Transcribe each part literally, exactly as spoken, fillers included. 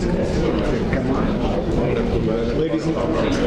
Ladies and,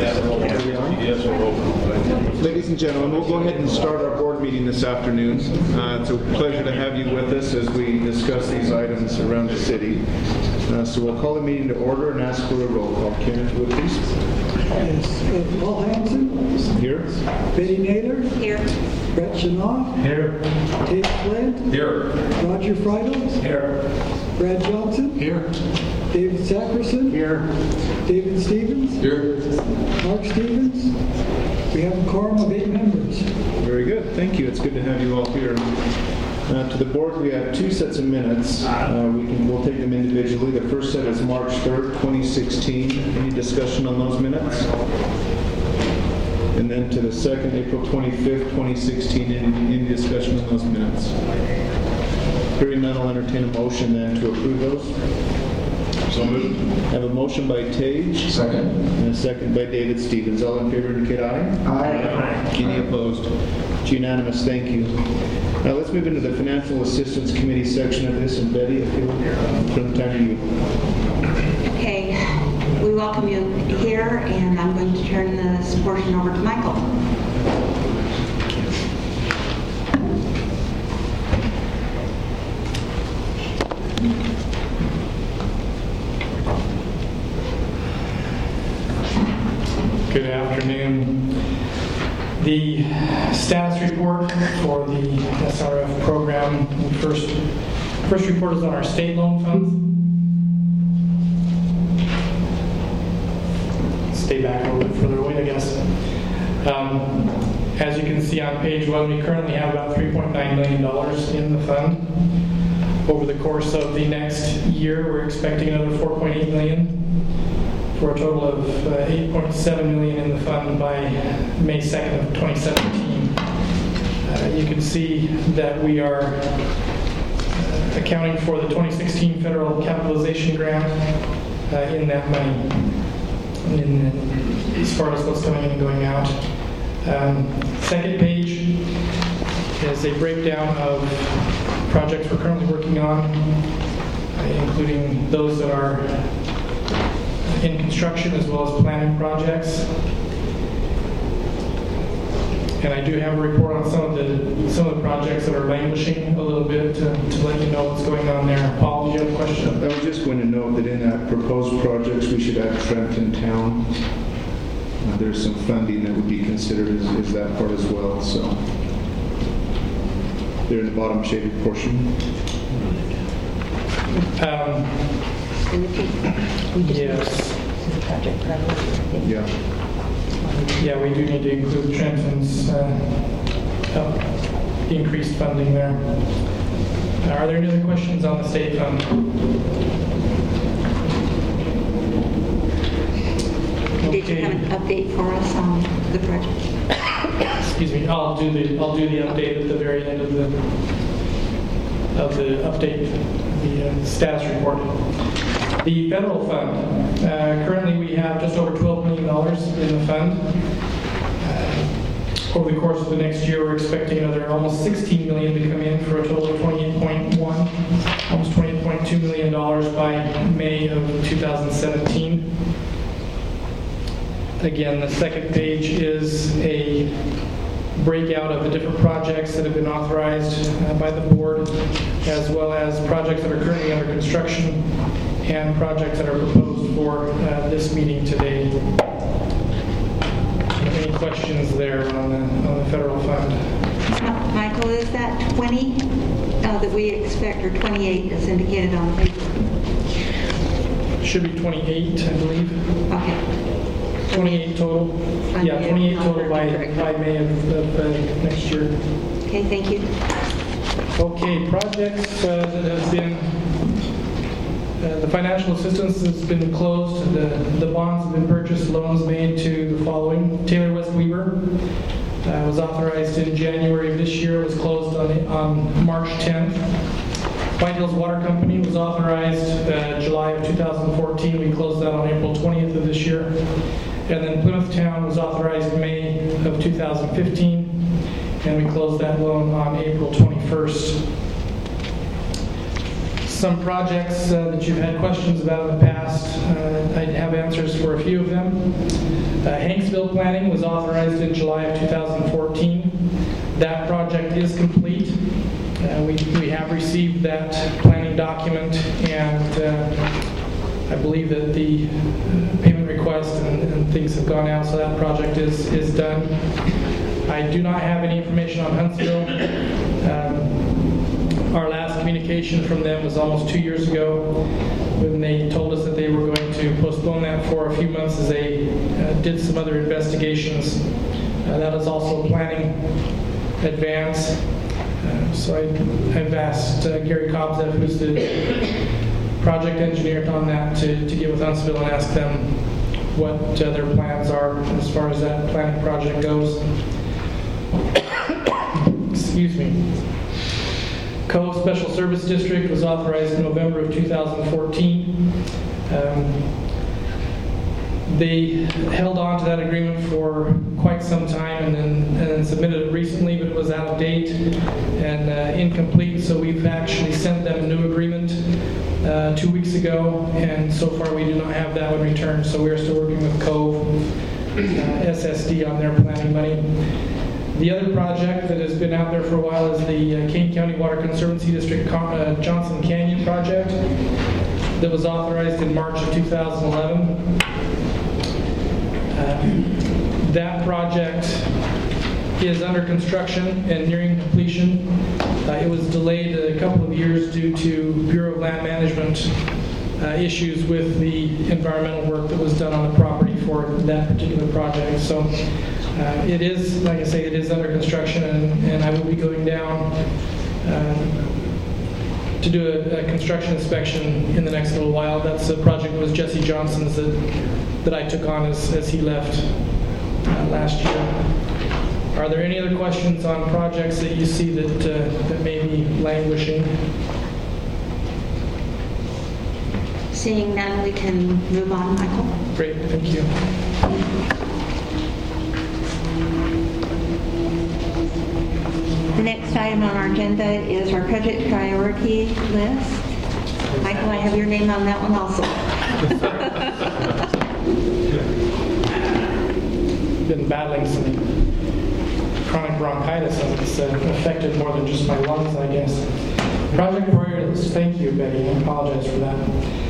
Ladies and gentlemen, we'll go ahead and start our board meeting this afternoon. Uh, it's a pleasure to have you with us as we discuss these items around the city. Uh, so we'll call the meeting to order and ask for a roll call. Karen, would you please? Yes, uh, Paul Hanson. Here. Betty Naylor. Here. Brett Shanoff. Here. Tate Flint. Here. Roger Friedel. Here. Brad Johnson. Here. David Sackerson. Here. David Stevens. Here. Mark Stevens. We have a quorum of eight members. Very good. Thank you. It's good to have you all here. Uh, to the board, we have two sets of minutes. Uh, we can, we'll take them individually. The first set is March third, twenty sixteen. Any discussion on those minutes? And then to the second, April twenty-fifth, twenty sixteen. Any, any discussion on those minutes? Hearing none, I'll entertain a motion then to approve those. So moved. I have a motion by Tage. Second. And a second by David Stevens. All in favor indicate aye. Aye. Any opposed? It's unanimous. Thank you. Now let's move into the Financial Assistance Committee section of this. And Betty, if you'll turn the time to you. Okay, we welcome you here, and I'm going to turn this portion over to Michael. Good afternoon. The status report for the S R F program. The first, first report is on our state loan funds. Stay back a little bit further away, I guess. Um, as you can see on page one, we currently have about three point nine million dollars in the fund. Over the course of the next year, we're expecting another four point eight million dollars. For a total of uh, eight point seven million dollars in the fund by May second of twenty seventeen. Uh, you can see that we are uh, accounting for the twenty sixteen federal capitalization grant uh, in that money, in, as far as what's coming in and going out. Um, second page is a breakdown of projects we're currently working on, uh, including those that are in construction as well as planning projects. And I do have a report on some of the some of the projects that are languishing a little bit to, to let you know what's going on there. Paul, do you have a question? I was just going to note that in that proposed projects, we should add Trenton Town. Uh, there's some funding that would be considered as, as that part as well. So they're in the bottom shaded portion. Um, yes. Yeah. Yeah, we do need to include Trenton's uh, uh, increased funding there. Are there any other questions on the state fund? Did you have an update for us on the project? Excuse me. I'll do the I'll do the update at the very end of the of the update, the uh, status report. The federal fund. Uh, currently, we have just over twelve million dollars in the fund. Uh, over the course of the next year, we're expecting another almost sixteen million dollars to come in for a total of twenty-eight point one, almost twenty-eight point two million dollars by May of two thousand seventeen. Again, the second page is a breakout of the different projects that have been authorized uh, by the board, as well as projects that are currently under construction and projects that are proposed for uh, this meeting today. Any questions there on the, on the federal fund? Michael, is that twenty uh, that we expect, or twenty-eight as indicated on the paper? Should be twenty-eight, I believe. Okay. twenty-eight total. Yeah, twenty-eight total by, by May of, of uh, next year. Okay, thank you. Okay, projects uh, that have been, uh, the financial assistance has been closed, the, the bonds have been purchased, loans made to the following. Taylor West Weaver uh, was authorized in January of this year, was closed on, on March tenth. White Hills Water Company was authorized uh, July of two thousand fourteen. We closed that on April twentieth of this year. And then Plymouth Town was authorized May of two thousand fifteen, and we closed that loan on April twenty-first. Some projects uh, that you've had questions about in the past, for a few of them. Uh, Hanksville planning was authorized in July of two thousand fourteen. That project is complete. Uh, we, we have received that planning document, and uh, I believe that the payment request and, and things have gone out, so that project is, is done. I do not have any information on Huntsville. Um, our last communication from them was almost two years ago when they told us that they were going to postpone that for a few months as they uh, did some other investigations. Uh, that is also planning advance. Uh, so I, I've asked uh, Gary Kobzev, who's the project engineer on that, to, to get with Huntsville and ask them what uh, their plans are as far as that planning project goes. Excuse me. Cove Special Service District was authorized in November of two thousand fourteen. Um, They held on to that agreement for quite some time and then, and then submitted it recently, but it was out of date and uh, incomplete, so we've actually sent them a new agreement uh, two weeks ago, and so far we do not have that one returned, so we're still working with Cove uh, S S D on their planning money. The other project that has been out there for a while is the uh, Kane County Water Conservancy District uh, Johnson Canyon project that was authorized in March of two thousand eleven. Uh, that project is under construction and nearing completion. Uh, it was delayed a couple of years due to Bureau of Land Management uh, issues with the environmental work that was done on the property for that particular project. So uh, it is, like I say, it is under construction, and, and I will be going down uh, to do a, a construction inspection in the next little while. That's a project that was Jesse Johnson's that that I took on as, as he left uh, last year. Are there any other questions on projects that you see that, uh, that may be languishing? Seeing none, we can move on, Michael. Great, thank you. The next item on our agenda is our project priority list. Michael, I have your name on that one also. Been battling some chronic bronchitis, and it's uh, affected more than just my lungs, I guess. Project priority list, thank you, Betty. I apologize for that.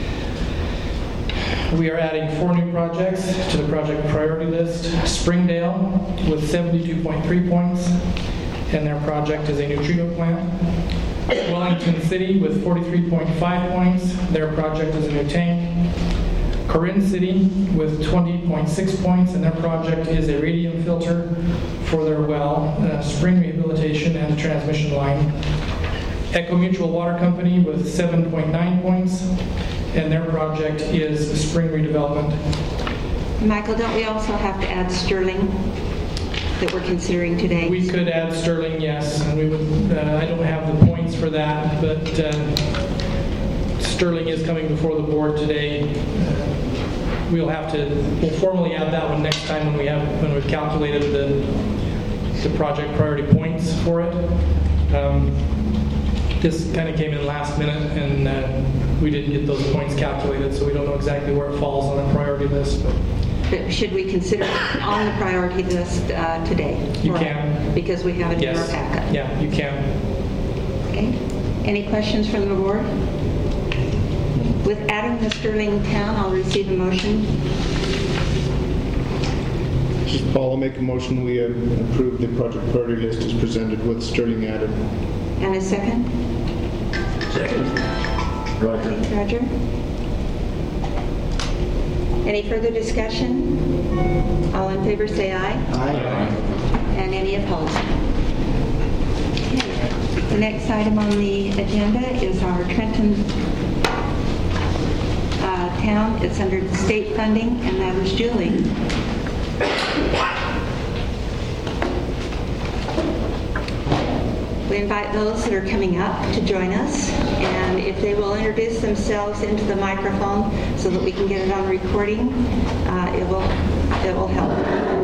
We are adding four new projects to the project priority list. Springdale with seventy-two point three points, and their project is a new treatment plant. Wellington City with forty-three point five points, their project is a new tank. Corinne City with twenty point six points, and their project is a radium filter for their well, uh, spring rehabilitation, and a transmission line. Echo Mutual Water Company with seven point nine points, and their project is spring redevelopment. Michael, don't we also have to add Sterling that we're considering today? We could add Sterling, yes, and we would. Uh, I don't have the points for that, but uh, Sterling is coming before the board today. Uh, we'll have to. We'll formally add that one next time when we have when we've calculated the the project priority points for it. Um, this kind of came in last minute, and uh, we didn't get those points calculated, so we don't know exactly where it falls on the priority list. But But should we consider it on the priority list uh, today? You Or- can. Because we have it in our yes, packet. yeah, you can. Okay. Any questions from the board? With adding the Sterling town, I'll receive a motion. Paul, I'll make a motion we uh, approve the project priority list as presented with Sterling added. And a second? Second. Roger. Roger? Any further discussion? All in favor say aye. Aye. And any opposed? Okay. The next item on the agenda is our Trenton uh, town. It's under the state funding, and that is Julie. We invite those that are coming up to join us, and if they will introduce themselves into the microphone so that we can get it on recording, uh, it will it will help.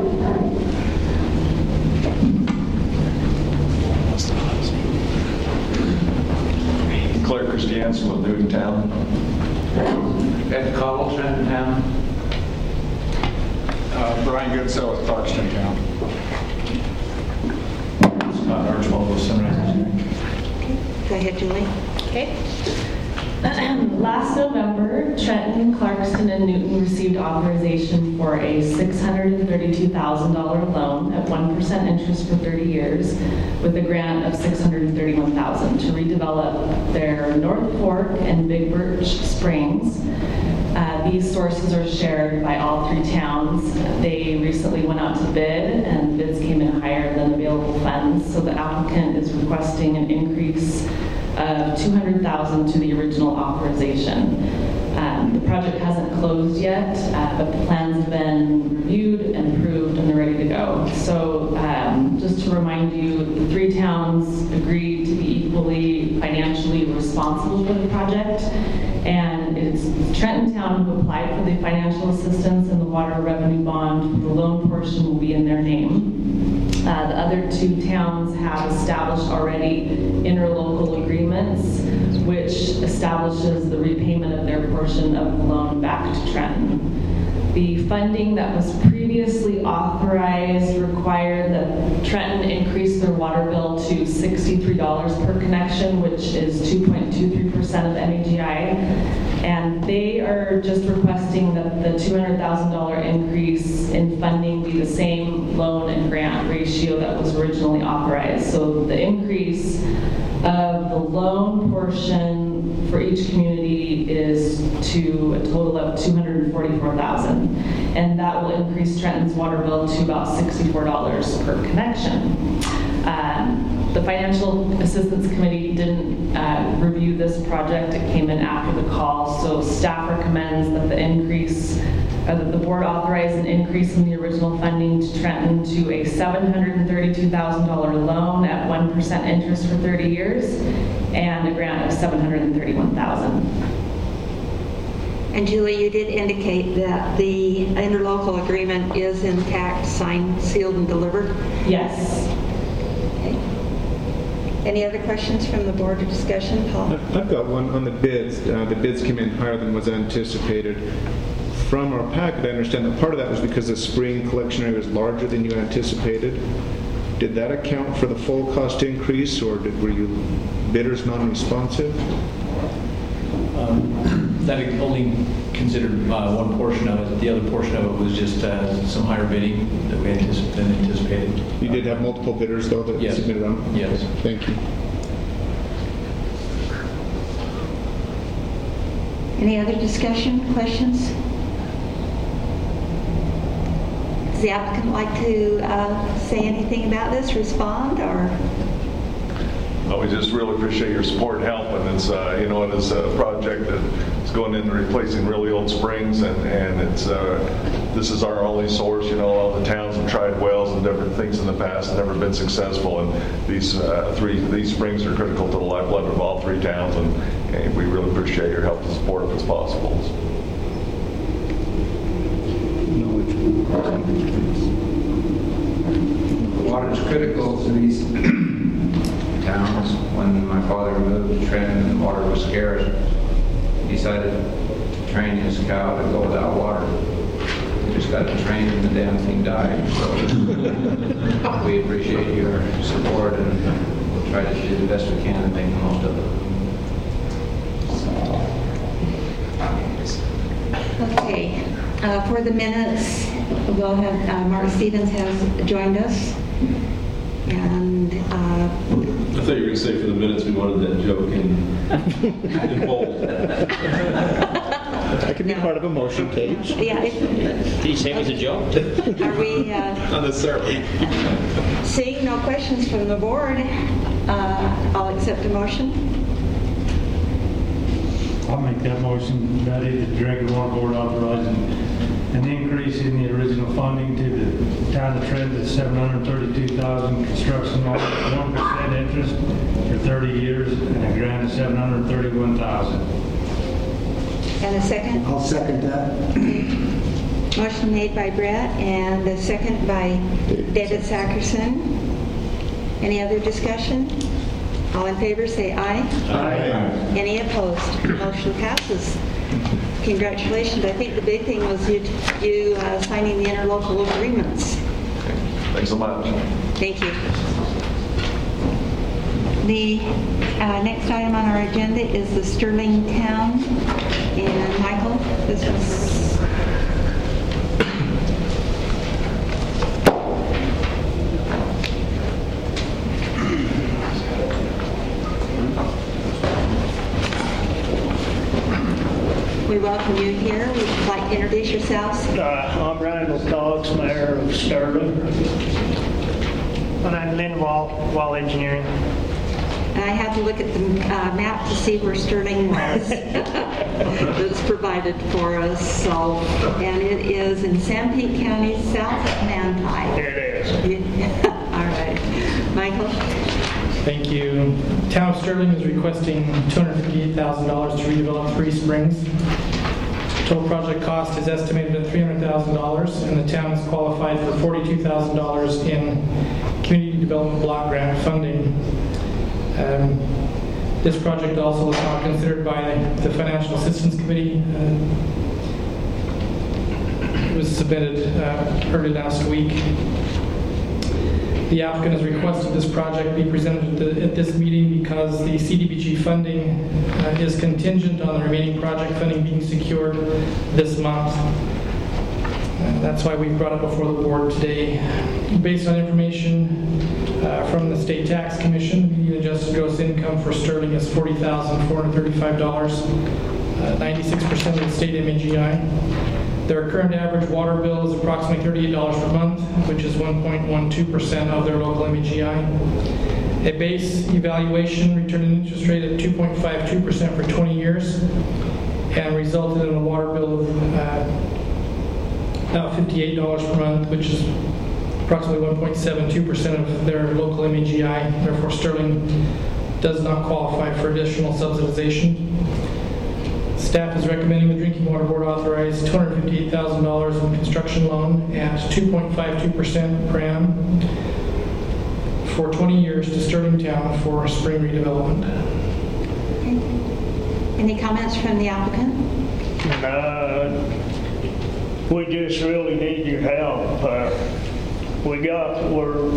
Claire Christiansen with Newton Town. Ed Cottle, Trenton Town. Uh, Brian Goodsell with Clarkston Town. Scott Archibald with Sunrise Engineering. Go ahead, Julie. Okay. Last November, Trenton, Clarkston, and Newton received authorization for a six hundred thirty-two thousand dollars loan at one percent interest for thirty years with a grant of six hundred thirty-one thousand dollars to redevelop their North Fork and Big Birch Springs. Uh, these sources are shared by all three towns. They recently went out to bid, and bids came in higher than available funds, so the applicant is requesting an increase of two hundred thousand dollars to the original authorization. Um, the project hasn't closed yet, uh, but the plans have been reviewed and approved, and they're ready to go. So um, just to remind you, the three towns agreed to be equally financially responsible for the project, and it's Trenton Town who applied for the financial assistance, and the water revenue bond, the loan portion will be in their name. Uh, the other two towns have established already interlocal agreements, which establishes the repayment of their portion of the loan back to Trenton. The funding that was previously authorized required that Trenton increase their water bill to sixty-three dollars per connection, which is two point two three percent of M A G I. And they are just requesting that the two hundred thousand dollars increase in funding be the same loan and grant ratio that was originally authorized. So the increase of the loan portion for each community is to a total of two hundred forty-four thousand dollars. And that will increase Trenton's water bill to about sixty-four dollars per connection. Um, The Financial Assistance Committee didn't uh, review this project. It came in after the call, so staff recommends that the increase, uh, that the board authorize an increase in the original funding to Trenton to a seven hundred thirty-two thousand dollars loan at one percent interest for thirty years and a grant of seven hundred thirty-one thousand dollars. And Julie, you did indicate that the interlocal agreement is intact, signed, sealed, and delivered. Yes. Okay. Any other questions from the board or discussion, Paul? I've got one on the bids. Uh, the bids came in higher than was anticipated. From our packet, I understand that part of that was because the spring collection area was larger than you anticipated. Did that account for the full cost increase, or did, were you bidders non-responsive? Um, that only considered uh, one portion of it. The other portion of it was just uh, some higher bidding that we anticip- than anticipated. You did have multiple bidders, though, that Yes. submitted on? Yes. Thank you. Any other discussion, questions? Does the applicant like to uh, say anything about this, respond, or? Well, we just really appreciate your support and help, and it's, uh, you know, it is a project that is going in and replacing really old springs, and, and it's, uh, this is our only source. You know, all the towns have tried wells and different things in the past, never been successful, and these uh, three, these springs are critical to the lifeblood of all three towns, and, and we really appreciate your help and support if it's possible. Water is critical to these towns. When my father moved to Trenton and water was scarce, he decided to train his cow to go without water. He just got to train and the damn thing died. So we appreciate your support, and we'll try to do the best we can to make the most of it. Okay, uh, for the minutes, we'll have, uh, Mark Stevens has joined us. And uh, I thought you were going to say for the minutes we wanted that joke in, in bold. That could be No. part of a motion, Paige. yeah, if, Did you say it was a joke? are we uh, Not necessarily. seeing no questions from the board? Uh, I'll accept a motion. I'll make that motion, Betty, the Director Water Board authorizing an increase in the original funding to the town of Trenton to seven hundred thirty-two thousand dollars, construction loan at one percent interest for thirty years, and a grant of seven hundred thirty-one thousand dollars. And a second? I'll second that. Motion made by Brett and a second by David Sackerson. Any other discussion? All in favor say aye. Aye. Any opposed? Motion passes. Congratulations. I think the big thing was you, you uh, signing the interlocal agreements. Thanks so much. Thank you. The uh, next item on our agenda is the Sterling Town. And Michael, this was... We welcome you here. Would you like to introduce yourselves? Uh, I'm Randall Cox, Mayor of Sterling. And I'm Lynn Wall, Wall Engineering. And I had to look at the uh, map to see where Sterling was. It's provided for us. So, and it is in Sanpete County, south of Manti. It is. All right. Michael? Thank you. Town of Sterling is requesting two hundred fifty-eight thousand dollars to redevelop Three Springs. Total project cost is estimated at three hundred thousand dollars, and the town is qualified for forty-two thousand dollars in community development block grant funding. Um, this project also was not considered by the Financial Assistance Committee. Uh, it was submitted uh, early last week. The applicant has requested this project be presented at, the, at this meeting because the C D B G funding uh, is contingent on the remaining project funding being secured this month. Uh, that's why we brought it before the board today. Based on information uh, from the State Tax Commission, the median adjusted gross income for Sterling is forty thousand four hundred thirty-five dollars, uh, ninety-six percent of the state M A G I. Their current average water bill is approximately thirty-eight dollars per month, which is one point one two percent of their local M A G I. A base evaluation returned an interest rate of two point five two percent for twenty years and resulted in a water bill of uh, about fifty-eight dollars per month, which is approximately one point seven two percent of their local M A G I. Therefore, Sterling does not qualify for additional subsidization. Staff is recommending the Drinking Water Board authorize two hundred fifty-eight thousand dollars in construction loan at two point five two percent per annum for twenty years to Sterling Town for spring redevelopment. Okay. Any comments from the applicant? Uh, we just really need your help. Uh, we got where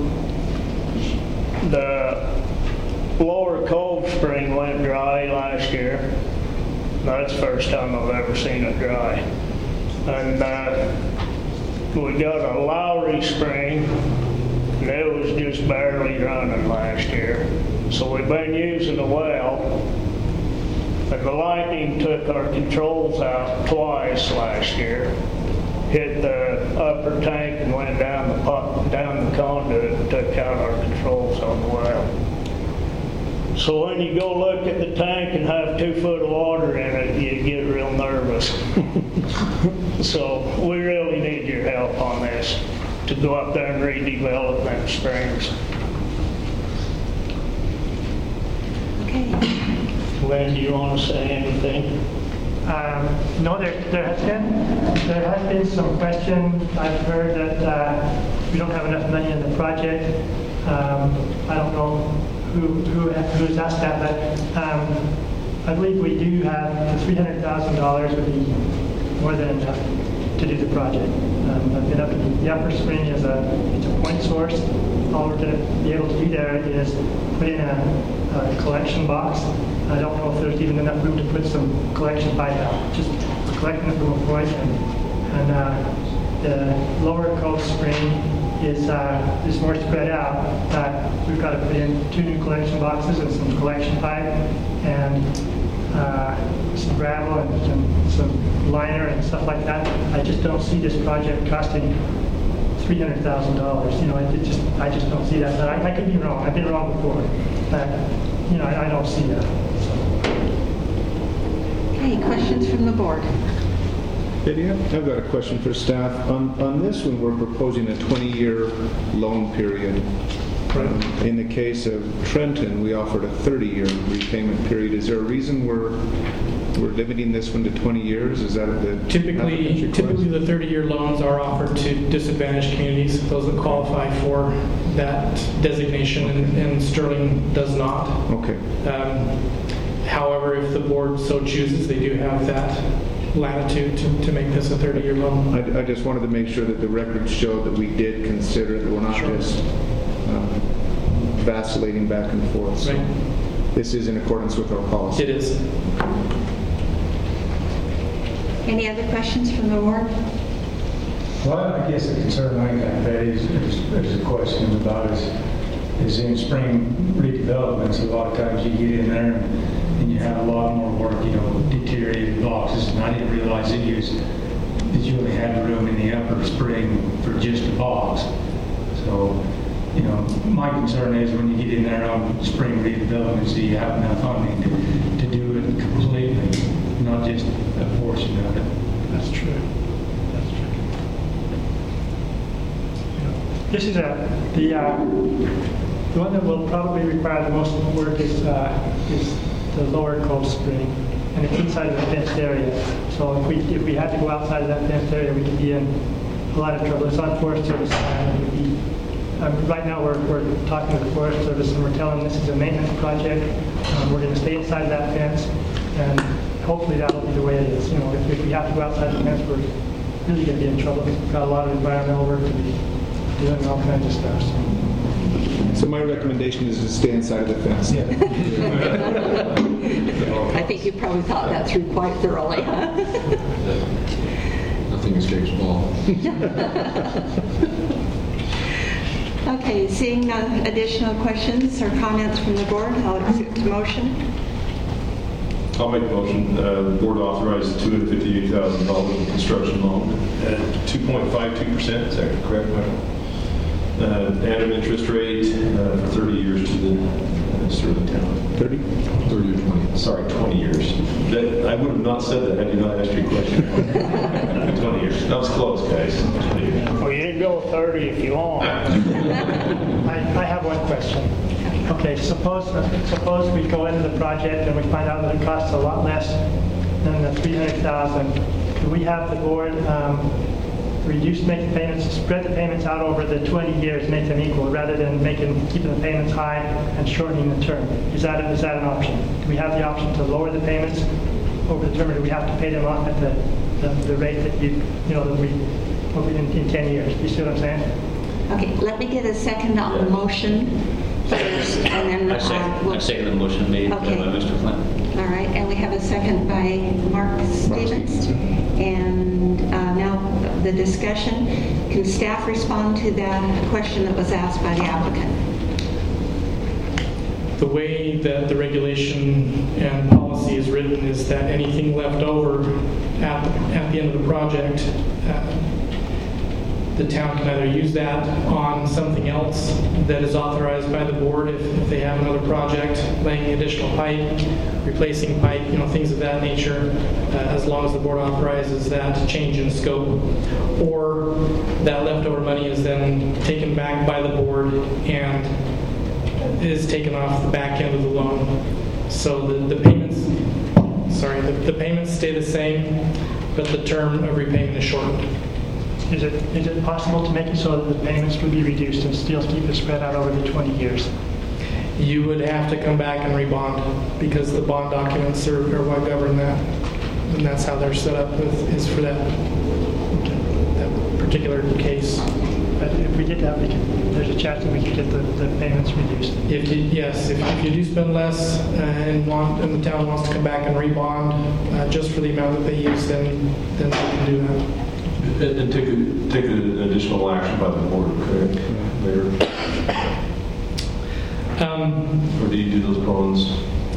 the Lower Cove Spring went dry last year. That's the first time I've ever seen it dry. And uh, we got a Lowry Spring, and it was just barely running last year. So we've been using the well, and the lightning took our controls out twice last year. Hit the upper tank and went down the pump, down the conduit and took out our controls on the well. So when you go look at the tank and have two foot of water in it, you get real nervous. So we really need your help on this to go up there and redevelop them springs. Okay. Lynn, do you want to say anything? Um, no, there, there has been there has been some question. I've heard that uh, we don't have enough money in the project. Um, I don't know who who who's asked that, but um, I believe we do have the three hundred thousand dollars would be more than enough to do the project. Um, I've been up in the Upper Spring is a it's a point source. All we're going to be able to do there is put in a, a collection box. I don't know if there's even enough room to put some collection pipe out. Just we're collecting it from a point, and, and uh, the Lower Cove Spring is uh, is more spread out. Uh, we've got to put in two new collection boxes and some collection pipe and uh, some gravel and some, some liner and stuff like that. I just don't see this project costing three hundred thousand dollars. You know, it just I just don't see that. But I, I could be wrong. I've been wrong before. But you know, I, I don't see that. Okay, questions from the board? Lydia, I've got a question for staff. On, on this one, we're proposing a twenty-year loan period. Um, in the case of Trenton, we offered a thirty-year repayment period. Is there a reason we're we're limiting this one to twenty years? Is that the typically typically the thirty-year loans are offered to disadvantaged communities, those that qualify for that designation, and, and Sterling does not. Okay. Um, however, if the board so chooses, they do have that latitude to, to make this a thirty-year loan. I, I just wanted to make sure that the records show that we did consider it, that we're not Sure. just um, vacillating back and forth. So Right. this is in accordance with our policy. It is. Any other questions from the board? Well, I guess the concern I got, Betty, is, is, there's a question about is, is in spring redevelopments, a lot of times you get in there and, and you have a lot more work, you know, deteriorated boxes, and I didn't realize that you, was, that you only had room in the upper spring for just a box. So, you know, my concern is when you get in there on spring redevelopments, do you have enough funding to, to do it completely, not just a portion of it? That's true. This is a, the, uh, the one that will probably require the most work is, uh, is the lower Cove Spring, and it's inside of the fenced area. So if we, if we had to go outside of that fenced area, we could be in a lot of trouble. It's on Forest Service land. It would be, um, right now, we're, we're talking to the Forest Service, and we're telling them this is a maintenance project. Um, we're going to stay inside that fence, and hopefully that'll be the way it is. You know, if, if we have to go outside the fence, we're really going to be in trouble. We've got a lot of environmental work to be doing, all kinds of stuff. So. So my recommendation is to stay inside of the fence. Yeah. I think you probably thought that through quite thoroughly, huh? Nothing escapes ball. Okay, seeing no additional questions or comments from the board, I'll accept a motion. I'll make a motion. Uh, the board authorized two hundred fifty-eight thousand dollars in construction loan at two point five two percent. Is that correct, Michael? Uh, add an interest rate uh, for thirty years to the uh, Sterling Town. thirty? thirty or twenty. Sorry, twenty years. That, I would have not said that had you not asked your question. twenty years. That was close, guys. Well, you can go thirty if you want. I, I have one question. Okay, suppose suppose we go into the project and we find out that it costs a lot less than the three hundred thousand. Could we have the board um, reduce, make the payments, spread the payments out over the twenty years, make them equal, rather than making keeping the payments high and shortening the term? Is that is that an option? Do we have the option to lower the payments over the term, or do we have to pay them off at the the, the rate that you you know that we in, in ten years? You see what I'm saying? Okay, let me get a second on the motion first, and then I second, uh, we'll... I second the motion made Okay. by Mister Flynn. All right, and we have a second by Mark Stevens. And uh, now the discussion. Can staff respond to that question that was asked by the applicant? The way that the regulation and policy is written is that anything left over at the, at the end of the project, uh, the town can either use that on something else that is authorized by the board if, if they have another project, laying additional pipe, replacing pipe, you know, things of that nature, uh, as long as the board authorizes that change in scope. Or that leftover money is then taken back by the board and is taken off the back end of the loan. So the, the payments, sorry, the, the payments stay the same, but the term of repayment is shortened. Is it is it possible to make it so that the payments would be reduced and still keep it spread out over the twenty years? You would have to come back and rebond, because the bond documents are, are what govern that. And that's how they're set up with, is for that, that particular case. But if we did that, we could, there's a chance that we could get the, the payments reduced. If you, yes, if, if you do spend less uh, and want, and the town wants to come back and rebond uh, just for the amount that they use, then then they can do that. And, and take a, take an additional action by the board, correct? Mayor? Um, Or do you do those bonds?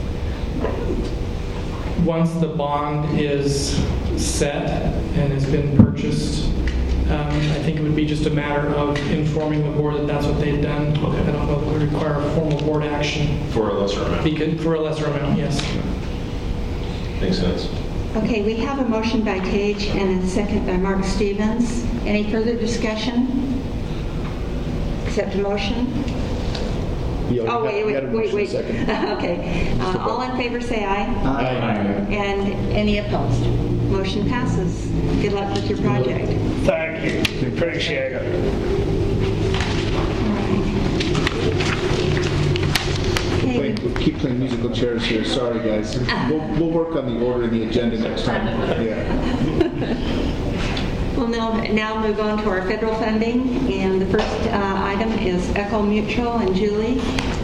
Once the bond is set and has been purchased, um, I think it would be just a matter of informing the board that that's what they've done. Okay. I don't know that it would require a formal board action. For a lesser amount? Because, for a lesser amount, yes. Makes sense. Okay, we have a motion by Tage and a second by Mark Stevens. Any further discussion? Accept a motion? You already Oh, wait, had- you wait, had a wait, motion wait. second. Okay. Uh, all in favor say aye. Aye. And any opposed? Motion passes. Good luck with your project. Thank you. Appreciate it. Okay, Okay. playing, keep playing musical chairs here. Sorry, guys. We'll, we'll work on the order in the agenda next time. Yeah. We'll now, now move on to our federal funding, and the first uh, item is Echo Mutual, and Julie.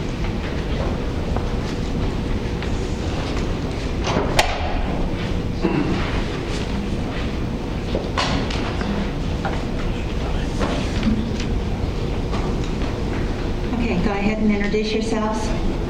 Okay, go ahead and introduce yourselves.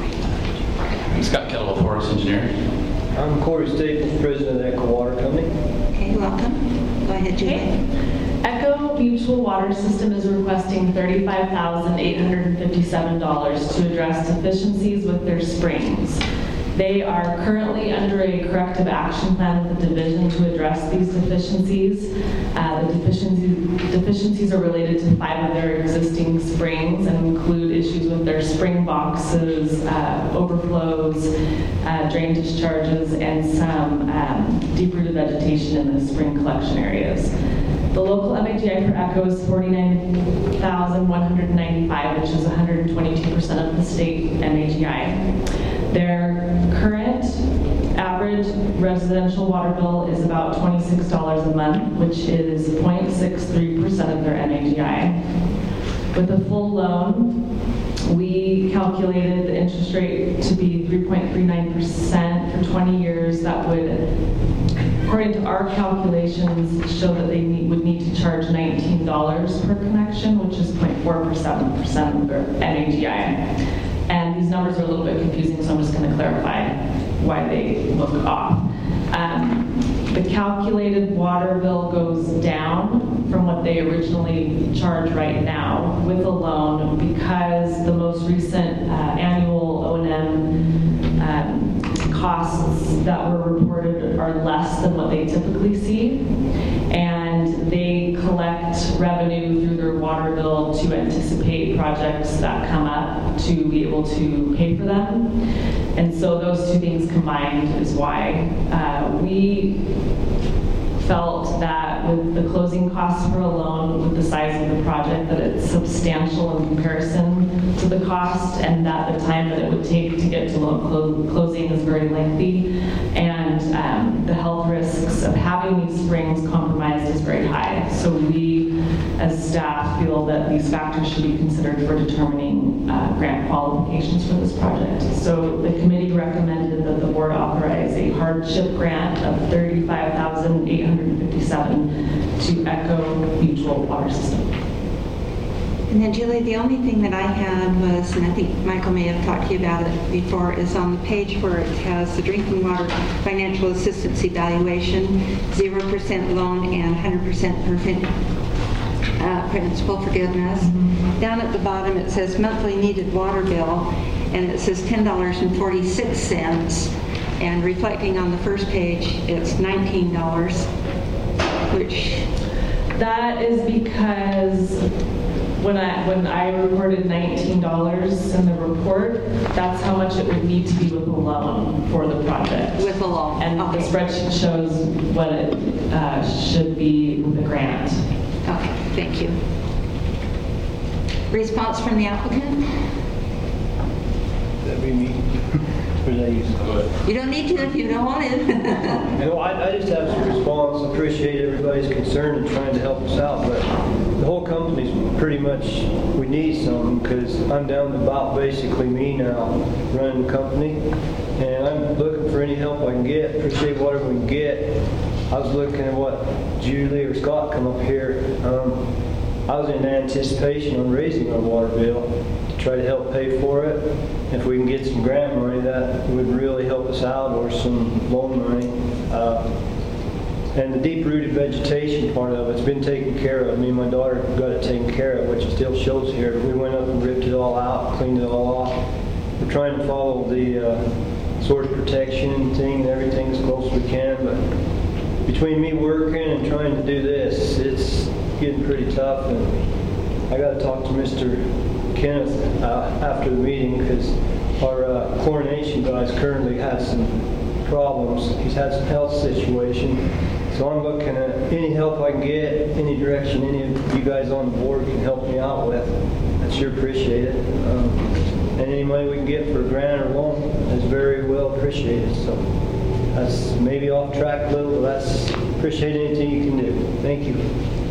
I'm Scott Kettle with Horace Engineering. I'm Corey Staples, president of Echo Water Company. Okay, welcome. Go ahead, Julie. Okay. Echo Mutual Water System is requesting thirty-five thousand eight hundred fifty-seven dollars to address deficiencies with their springs. They are currently under a corrective action plan with the division to address these deficiencies. Uh, the deficiencies, deficiencies are related to five of their existing springs and include issues with their spring boxes, uh, overflows, uh, drain discharges, and some um, deep-rooted vegetation in the spring collection areas. The local M A G I for Echo is forty-nine thousand one hundred ninety-five, which is one hundred twenty-two percent of the state M A G I. Their current average residential water bill is about twenty-six dollars a month, which is zero point six three percent of their M A G I. With a full loan, we calculated the interest rate to be three point three nine percent for twenty years. That would, according to our calculations, show that they need, would need to charge nineteen dollars per connection, which is zero point four seven percent of their M A G I. And these numbers are a little bit confusing, so I'm just going to clarify why they look off. Um, the calculated water bill goes down from what they originally charge right now with a loan because the most recent uh, annual O and M um, costs that were reported are less than what they typically see. And they collect revenue through their water bill to anticipate projects that come up to be able to pay for them. And so those two things combined is why uh, we felt that with the closing costs for a loan, with the size of the project, that it's substantial in comparison to the cost, and that the time that it would take to get to loan clo closing is very lengthy, and um, the health risks of having these springs compromised is very high. So we, as staff, feel that these factors should be considered for determining uh, grant qualifications for this project. So the committee recommended that the board authorize a hardship grant of thirty-five thousand eight hundred fifty-seven dollars to Echo Mutual Water System. And then Julie, the only thing that I had was, and I think Michael may have talked to you about it before, is on the page where it has the drinking water financial assistance evaluation, zero percent loan and one hundred percent uh, principal forgiveness. Mm-hmm. Down at the bottom it says monthly needed water bill, and it says ten dollars and forty-six cents. And reflecting on the first page, it's nineteen dollars, which... That is because when I when I reported nineteen dollars in the report, that's how much it would need to be with a loan for the project. With a loan. And okay. The spreadsheet shows what it uh, should be with the grant. Okay, thank you. Response from the applicant? That'd be me. You don't need to if you don't want to. No, I, I just have some response. Appreciate everybody's concern and trying to help us out, but the whole company's pretty much, we need something because I'm down to about basically me now running the company, and I'm looking for any help I can get. Appreciate whatever we can get. I was looking at what Julie or Scott come up here. Um, I was in anticipation on raising our water bill to try to help pay for it. If we can get some grant money, that would really help us out, or some loan money. Uh, and the deep-rooted vegetation part of it's been taken care of. Me and my daughter got it taken care of, which still shows here. We went up and ripped it all out, cleaned it all off. We're trying to follow the uh, source protection thing and everything as close as we can, but between me working and trying to do this, it's getting pretty tough. And I got to talk to Mister Kenneth uh, after the meeting because our uh, chlorination guys currently has some problems. He's had some health situation, So I'm looking at any help I can get, any direction any of you guys on the board can help me out with. I sure appreciate it. Um, and any money we can get for a grant or loan is very well appreciated. So that's maybe off track a little, but that's appreciate anything you can do. Thank you.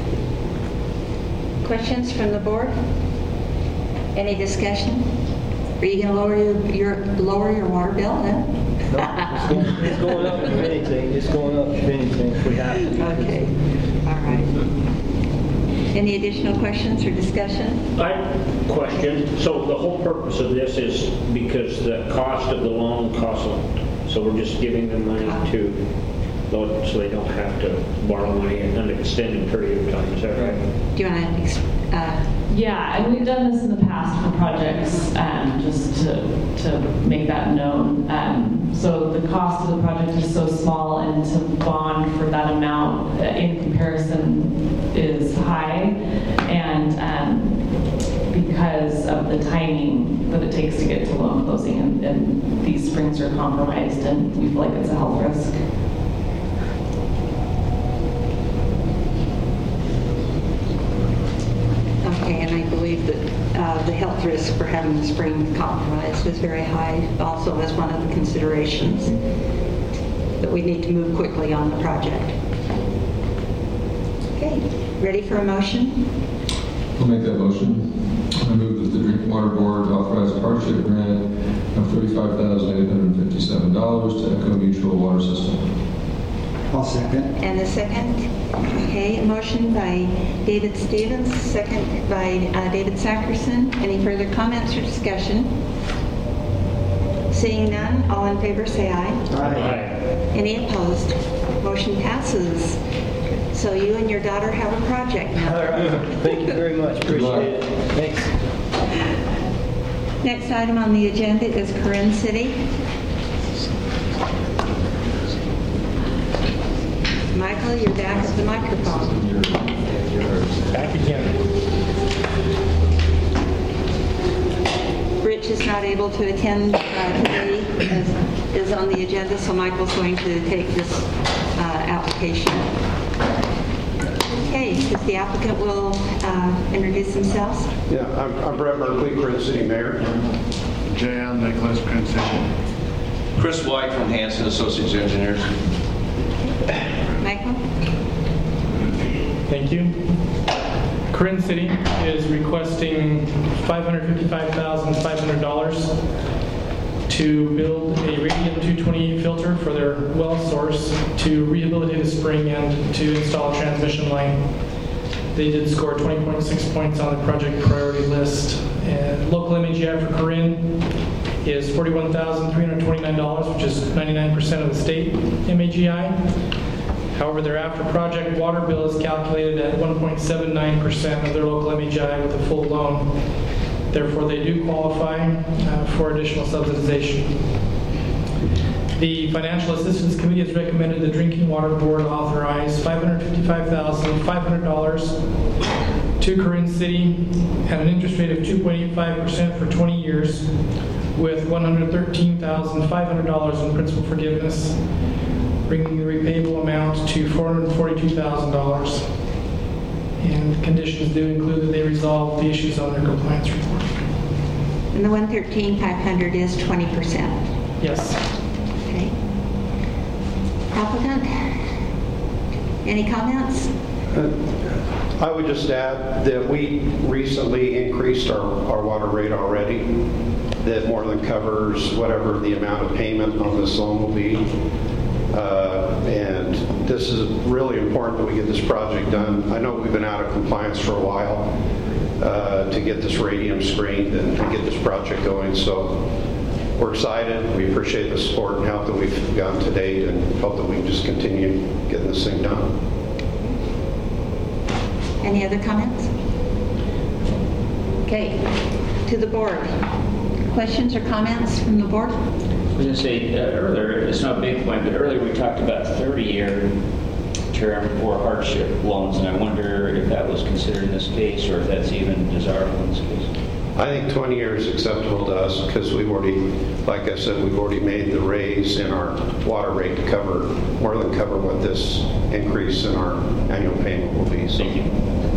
Questions from the board? Any discussion? Are you going to lower your, your lower your water bill then? No, it's going, it's going up if anything. It's going up if anything if we have to. Okay. All right. Any additional questions or discussion? I question, so the whole purpose of this is because the cost of the loan costs, so we're just giving them money to load so they don't have to borrow money in an extended period of time, is that right? Do you want to, uh, Yeah, and we've done this in the past for projects, um, just to, to make that known. Um, so the cost of the project is so small, and to bond for that amount uh, in comparison is high. And um, because of the timing that it takes to get to loan closing, and, and these springs are compromised, and we feel like it's a health risk. Okay, and I believe that uh, the health risk for having the spring compromised is very high, also as one of the considerations that we need to move quickly on the project. Okay, ready for a motion? I'll make that motion. I move that the Drinking Water Board authorize a hardship grant of thirty-five thousand eight hundred fifty-seven dollars to Echo Mutual Water System. I'll second. And a second. Okay, a motion by David Stevens, second by uh, David Sackerson. Any further comments or discussion? Seeing none, all in favor say aye. Aye. Any opposed? Motion passes. So you and your daughter have a project now. All right. Thank you very much. Appreciate it. Thanks. Next item on the agenda is Corinne City. Michael, you're back at the microphone. Back again. Rich is not able to attend uh, today, as is on the agenda, so Michael's going to take this uh, application. Okay, because the applicant will uh, introduce themselves. Yeah, I'm, I'm Brett Merkley, Corinne City Mayor. Jan Nicholas, Corinne City. Chris White from Hanson Associates Engineers. Michael? Thank you. Corinne City is requesting five hundred fifty-five thousand five hundred dollars to build a radium two twenty-eight filter for their well source, to rehabilitate a spring, and to install a transmission line. They did score twenty point six points on the project priority list. And local M A G I for Corinne is forty-one thousand three hundred twenty-nine dollars, which is ninety-nine percent of the state M A G I. However, their after-project water bill is calculated at one point seven nine percent of their local M A G I with a full loan. Therefore, they do qualify uh, for additional subsidization. The Financial Assistance Committee has recommended the Drinking Water Board authorize five hundred fifty-five thousand five hundred dollars to Corinne City at an interest rate of two point eight five percent for twenty years, with one hundred thirteen thousand five hundred dollars in principal forgiveness, bringing the repayable amount to four hundred forty-two thousand dollars. And conditions do include that they resolve the issues on their compliance report. And the one thirteen five hundred is twenty percent. Yes. Okay. Applicant, any comments? Uh, I would just add that we recently increased our, our water rate already. That more than covers whatever the amount of payment on this loan will be. Uh, and this is really important that we get this project done. I know we've been out of compliance for a while uh, to get this radium screened and to get this project going. So we're excited. We appreciate the support and help that we've gotten to date, and hope that we can just continue getting this thing done. Any other comments? Okay, to the board. Questions or comments from the board? I was going to say uh, earlier, it's not a big point, but earlier we talked about thirty-year term for hardship loans, and I wonder if that was considered in this case, or if that's even desirable in this case. I think twenty years is acceptable to us because we've already, like I said, we've already made the raise in our water rate to cover, more than cover what this increase in our annual payment will be. So. Thank you.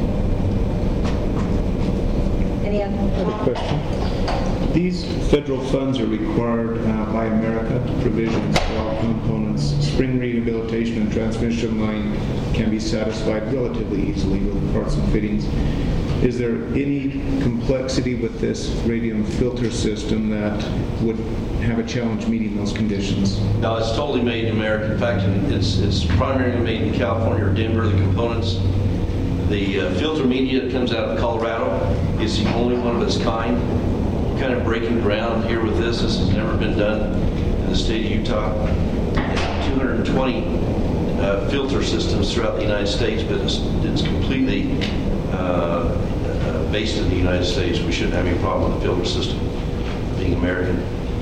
Any other question? These federal funds are required uh, by America provisions for all components. Spring rehabilitation and transmission line can be satisfied relatively easily with parts and fittings. Is there any complexity with this radium filter system that would have a challenge meeting those conditions? No, it's totally made in America. In fact, it's, it's primarily made in California or Denver, the components. The uh, filter media that comes out of Colorado is the only one of its kind. We're kind of breaking ground here with this. This has never been done in the state of Utah. two hundred twenty uh, filter systems throughout the United States, but it's, it's completely uh, uh, based in the United States. We shouldn't have any problem with the filter system being American.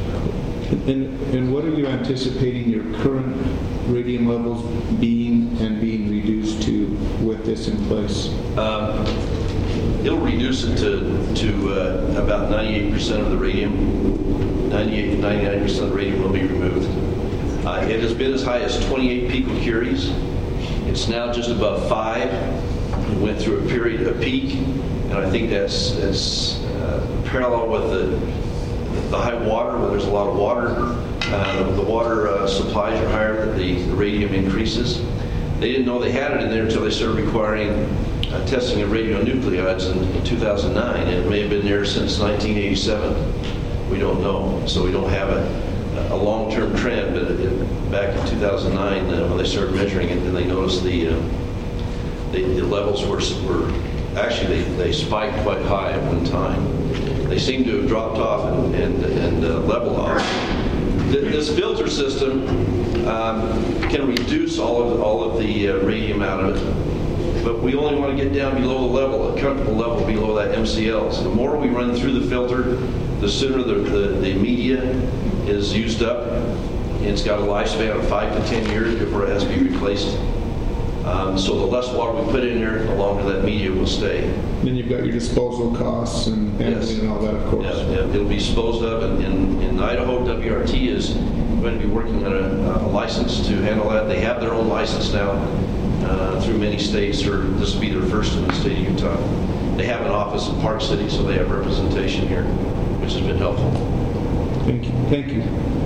And, and what are you anticipating your current radium levels being and being reduced to with this in place? Um, it'll reduce it to, to uh, about ninety-eight percent of the radium. ninety-eight to ninety-nine percent of the radium will be removed. Uh, it has been as high as twenty-eight picocuries. It's now just above five. It went through a period of peak, and I think that's, that's uh, parallel with the, the high water, where there's a lot of water. Uh, the water uh, supplies are higher, the, the radium increases. They didn't know they had it in there until they started requiring uh, testing of radionuclides in, in two thousand nine, and it may have been there since nineteen eighty-seven. We don't know, so we don't have a, a long-term trend, but it, back in two thousand nine, uh, when they started measuring it, then they noticed the, uh, the, the levels were, were actually, they, they spiked quite high at one time. They seem to have dropped off and, and, and uh, leveled off. This filter system um, can reduce all of, all of the uh, radium out of it, but we only want to get down below the level, a comfortable level below that M C L. So the more we run through the filter, the sooner the, the, the media is used up. It's got a lifespan of five to ten years before it has to be replaced. Um, so the less water we put in there, the longer that media will stay. Then you've got your disposal costs and handling Yes. and all that, of course. Yeah, yeah, it'll be disposed of, and in, in Idaho, W R T is going to be working on a, a license to handle that. They have their own license now uh, through many states, or this will be their first in the state of Utah. They have an office in Park City, so they have representation here, which has been helpful. Thank you. Thank you.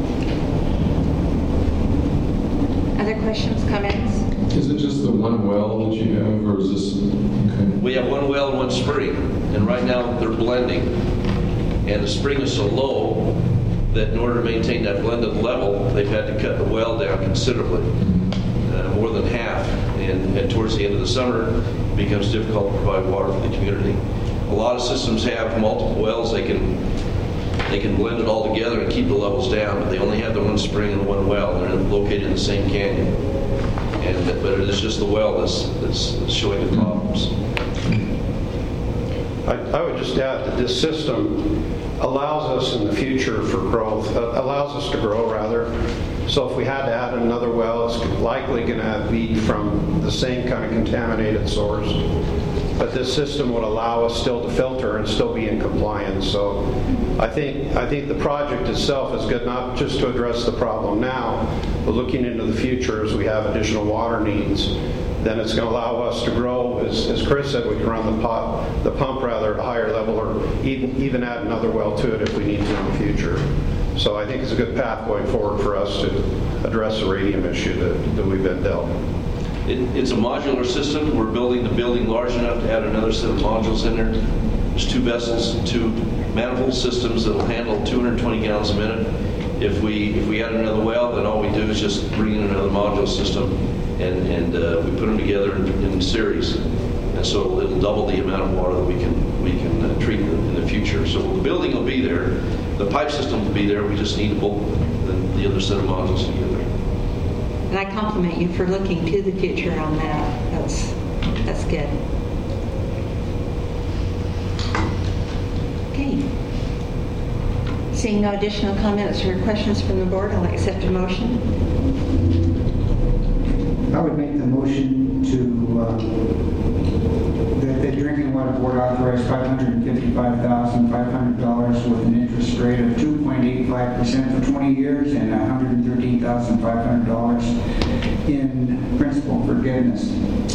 Other questions, comments? Is it just the one well that you have, or is this, okay? We have one well and one spring, and right now they're blending. And the spring is so low that in order to maintain that blended level, they've had to cut the well down considerably, uh, more than half. And, and towards the end of the summer, it becomes difficult to provide water for the community. A lot of systems have multiple wells. They can they can blend it all together and keep the levels down, but they only have the one spring and the one well. They're located in the same canyon. And, but it is just the well that's, that's, that's showing the problems. I, I would just add that this system allows us in the future for growth, uh, allows us to grow rather. So if we had to add another well, it's likely going to be from the same kind of contaminated source. But this system would allow us still to filter and still be in compliance. So I think I think the project itself is good, not just to address the problem now, but looking into the future as we have additional water needs, then it's going to allow us to grow. As, as Chris said, we can run the, pot, the pump rather at a higher level, or even, even add another well to it if we need to in the future. So I think it's a good path going forward for us to address the radium issue that, that we've been dealt. It, it's a modular system. We're building the building large enough to add another set of modules in there. There's two vessels, two manifold systems that will handle two hundred twenty gallons a minute. If we if we add another well, then all we do is just bring in another module system, and and uh, we put them together in, in series, and so it'll, it'll double the amount of water that we can we can uh, treat in the future. So the building will be there, the pipe system will be there. We just need to bolt the, the other set of modules together. And I compliment you for looking to the future on that. That's that's good. Okay. Seeing no additional comments or questions from the board, I'll accept a motion. I would make the motion to uh, that the drinking water Water Board authorized five hundred fifty-five thousand five hundred dollars with an interest rate of two point eight five percent for twenty years and one hundred thirteen thousand five hundred dollars in principal forgiveness.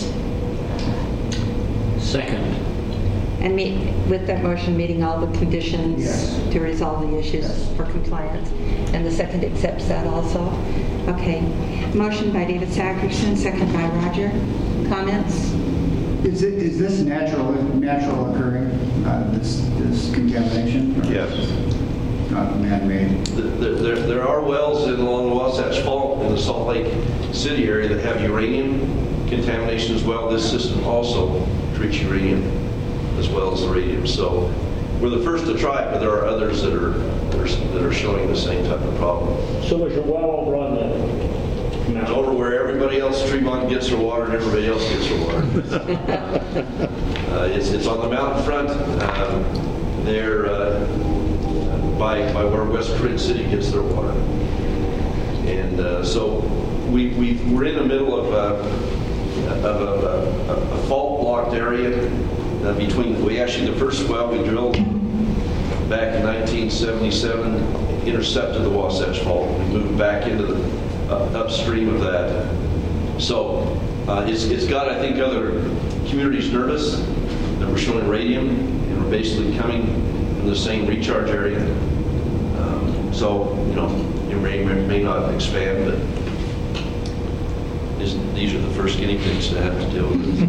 Second. And meet, with that motion, meeting all the conditions Yes. to resolve the issues Yes. for compliance. And the second accepts that also. Okay. Motion by David Sakerson, second by Roger. Comments? Is it, is this natural, natural occurring, uh, this, this contamination? Yes. Not man-made? There, there, there are wells in along the Wasatch Fault in the Salt Lake City area that have uranium contamination as well. This system also treats uranium as well as the radium. So we're the first to try it, but there are others that are that are, that are showing the same type of problem. So was your well over on the It's over where everybody else, Tremont gets their water and everybody else gets their water. uh, it's, it's on the mountain front. Um, there uh, by, by where West Corinth City gets their water. And uh, so we, we, we're in the middle of, uh, of a, a, a fault-blocked area uh, between, we actually, the first well we drilled back in nineteen seventy-seven intercepted the Wasatch Fault. We moved back into the uh, upstream of that. So uh, it's, it's got, I think, other communities nervous that we're showing radium, and we're basically coming from the same recharge area. Um, so, you know, it may, may not expand, but this, these are the first guinea pigs to have to deal with it.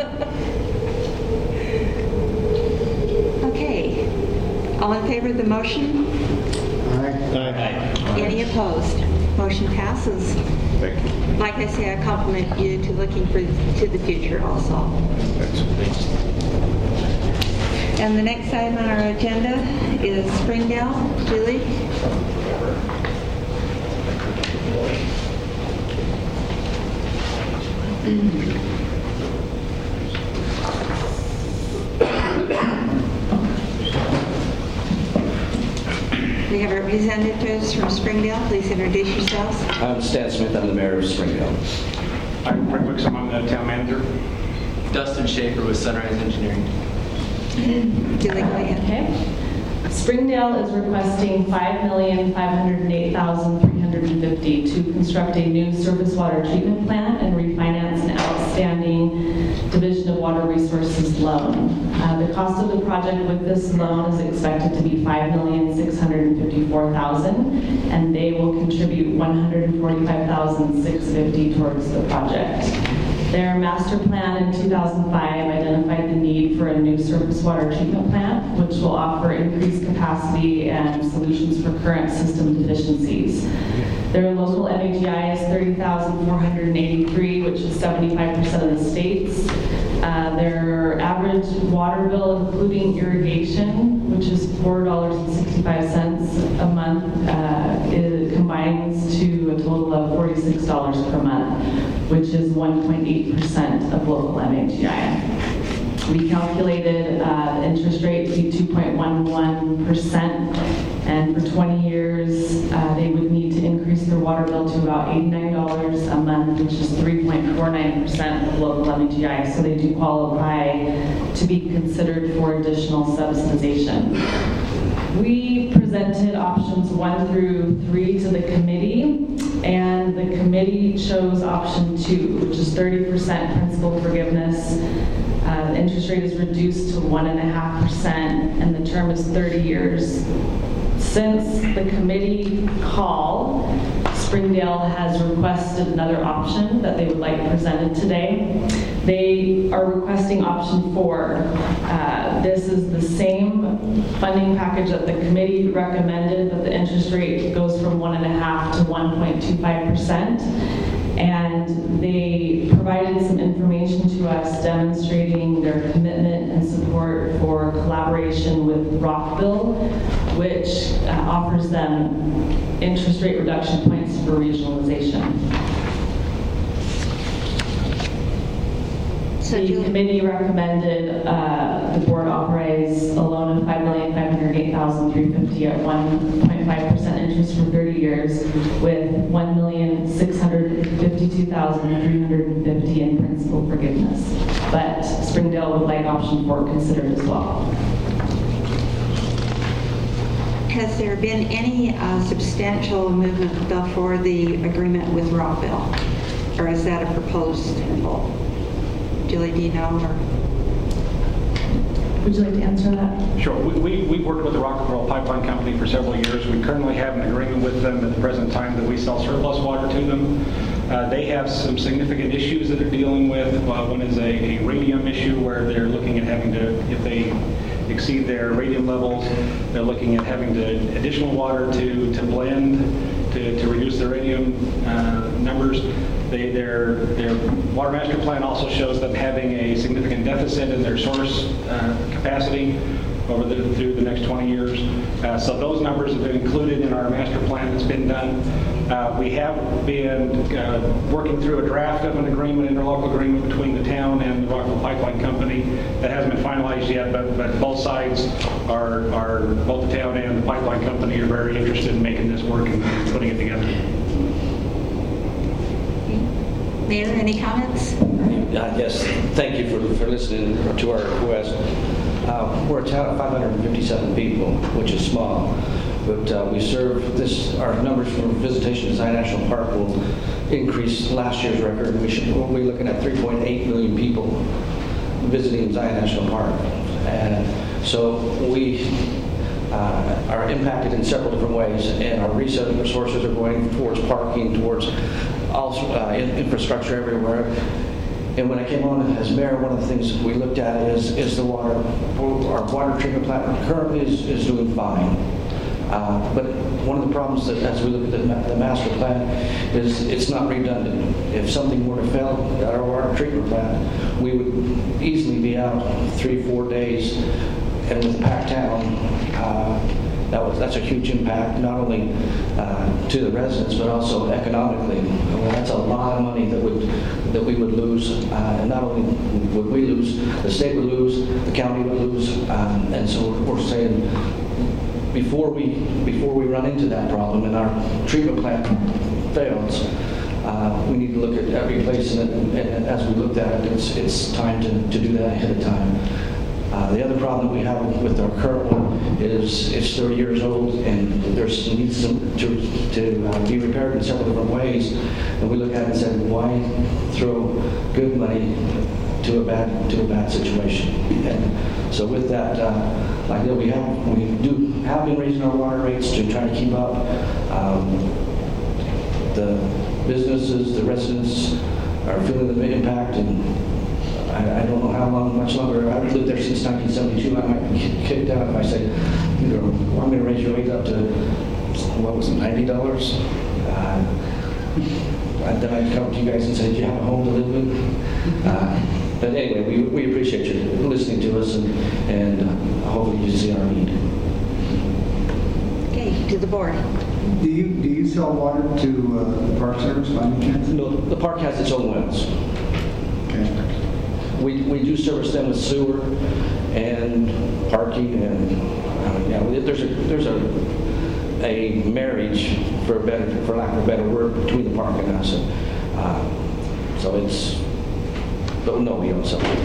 Okay. All in favor of the motion? Aye. Any opposed? Motion passes. Thank you. Like I say, I compliment you to looking for to the future also. And the next item on our agenda is Springdale. Julie? We have representatives from Springdale. Please introduce yourselves. I'm Stan Smith. I'm the mayor of Springdale. I'm Rick Wicks. I'm the town manager. Dustin Schaefer with Sunrise Engineering. Julie, go ahead. Okay. Springdale is requesting five million five hundred eight thousand three hundred fifty dollars to construct a new surface water treatment plant and refinance an outstanding Division of Water Resources loan. Uh, the cost of the project with this loan is expected to be five million six hundred fifty-four thousand dollars, and they will contribute one hundred forty-five thousand six hundred fifty dollars towards the project. Their master plan in two thousand five identified the need for a new surface water treatment plant, which will offer increased capacity and solutions for current system deficiencies. Their local M A G I is thirty thousand four hundred eighty-three, which is seventy-five percent of the state's. Uh, their average water bill, including irrigation, which is four dollars and sixty-five cents a month, uh, it combines to a total of forty-six dollars per month, which is one point eight percent of local M A G I. We calculated uh, the interest rate to be two point one one percent, and for twenty years, uh, they would need to increase their water bill to about eighty-nine dollars a month, which is three point four nine percent of local M A G I, so they do qualify to be considered for additional subsidization. We presented options one through three to the committee, and the committee chose option two, which is thirty percent principal forgiveness. Uh, the interest rate is reduced to one and a half percent, and the term is thirty years. Since the committee call, Springdale has requested another option that they would like presented today. They are requesting option four. Uh, this is the same funding package that the committee recommended, but the interest rate goes from one and a half to one point two five percent. And they provided some information to us demonstrating their commitment and support for collaboration with Rockville, which uh, offers them interest rate reduction points for regionalization. The committee recommended uh, the board authorize a loan of five million five hundred eight thousand three hundred fifty dollars at one point five percent interest for thirty years, with one million six hundred fifty-two thousand three hundred fifty dollars in principal forgiveness. But Springdale would like option four considered as well. Has there been any uh, substantial movement before the agreement with Rockville? Or is that a proposed vote? Julie, do you know? Or? Would you like to answer that? Sure. We, we, we've worked with the Rockville Pipeline Company for several years. We currently have an agreement with them at the present time that we sell surplus water to them. Uh, they have some significant issues that they're dealing with. Uh, one is a, a radium issue where they're looking at having to, if they exceed their radium levels, they're looking at having to additional water to, to blend to, to reduce the radium uh, numbers. They, their, their water master plan also shows them having a significant deficit in their source uh, capacity over the, through the next twenty years. Uh, so those numbers have been included in our master plan that's been done. Uh, we have been uh, working through a draft of an agreement, interlocal agreement between the town and the Rockville Pipeline Company. That hasn't been finalized yet, but, but both sides are, are, both the town and the pipeline company are very interested in making this work and putting it together. Mayor, any comments? Uh, yes, thank you for, for listening to our request. Uh, we're a town of five hundred fifty-seven people, which is small, but uh, we serve this, our numbers for visitation to Zion National Park will increase last year's record. We should, we'll be looking at three point eight million people visiting Zion National Park. And so we uh, are impacted in several different ways, and our resources are going towards parking, towards also uh, infrastructure everywhere. And when I came on as mayor, one of the things we looked at is, is the water. Our water treatment plant currently is, is doing fine. Uh, but one of the problems that, as we look at the, the master plan, is it's not redundant. If something were to fail at our water treatment plant, we would easily be out three, four days. And with a packed town, uh, that was that's a huge impact, not only uh, to the residents but also economically. Well, that's a lot of money that would that we would lose, uh, and not only would we lose, the state would lose, the county would lose, um, and so we're saying before we before we run into that problem and our treatment plant fails, uh, we need to look at, at replacing it. And, and as we looked at it, it's it's time to, to do that ahead of time. Uh, the other problem we have with our current one is it's thirty years old and there's needs some, to, to uh, be repaired in several different ways. And we look at it and say, why throw good money to a bad to a bad situation? And so with that, uh, like that, we have we do have been raising our water rates to try to keep up. Um, the businesses, the residents are feeling the impact, and I, I don't know how long, much longer. I've lived there since nineteen seventy-two. I might be kicked out if I say, you know, well, I'm going to raise your rate up to, what was it, ninety dollars? Uh, and then I'd come to you guys and say, do you have a home to live in? Uh, but anyway, we, we appreciate you listening to us, and, and uh, hopefully you see our need. Okay, to the board. Do you do you sell water to uh, the Park Service by any chance? No, the park has its own wells. Okay. We, we do service them with sewer and parking, and uh, yeah, there's a there's a a marriage, for a better for lack of a better word, between the park and us. And, uh, so it's, but no, we don't sell it.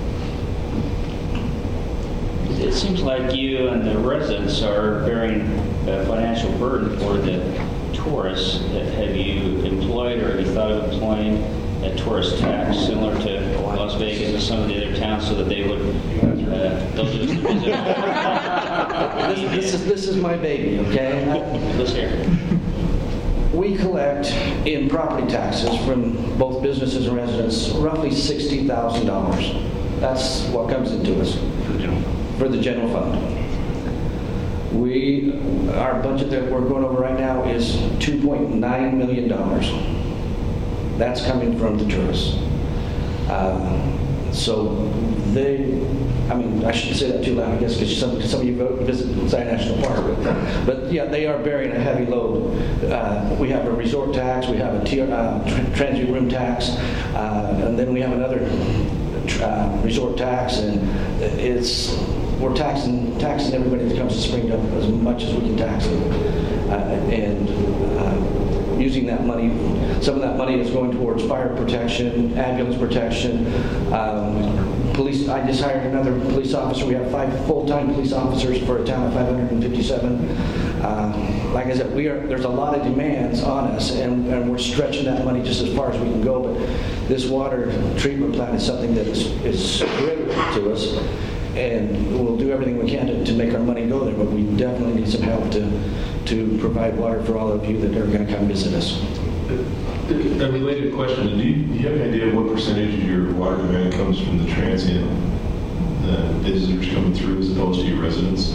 It seems like you and the residents are bearing a financial burden for the tourists. Have you employed or have you thought of employing a tourist tax similar to Las Vegas and some of the other towns so that they would, uh, those who visit? this, this, is, this is my baby, okay? Let's hear it. We collect in property taxes from both businesses and residents roughly sixty thousand dollars. That's what comes into us for the general fund. We, our budget that we're going over right now is two point nine million dollars. That's coming from the tourists. Uh, so they, I mean, I shouldn't say that too loud, I guess, because some, some of you go visit Zion National Park. But, but yeah, they are bearing a heavy load. Uh, we have a resort tax, we have a tier, uh, tra transient room tax, uh, and then we have another uh, resort tax, and it's, we're taxing, taxing everybody that comes to Springdale as much as we can tax them. Uh, and uh, using that money, some of that money is going towards fire protection, ambulance protection, um, police. I just hired another police officer. We have five full-time police officers for a town of five hundred fifty-seven. Uh, like I said, we are, there's a lot of demands on us, and, and we're stretching that money just as far as we can go. But this water treatment plant is something that is, is critical to us, and we'll do everything we can to, to make our money go there. But we definitely need some help to to provide water for all of you that are going to come visit us. A related question, do you, do you have an idea of what percentage of your water demand comes from the transient uh, visitors coming through as opposed to your residents?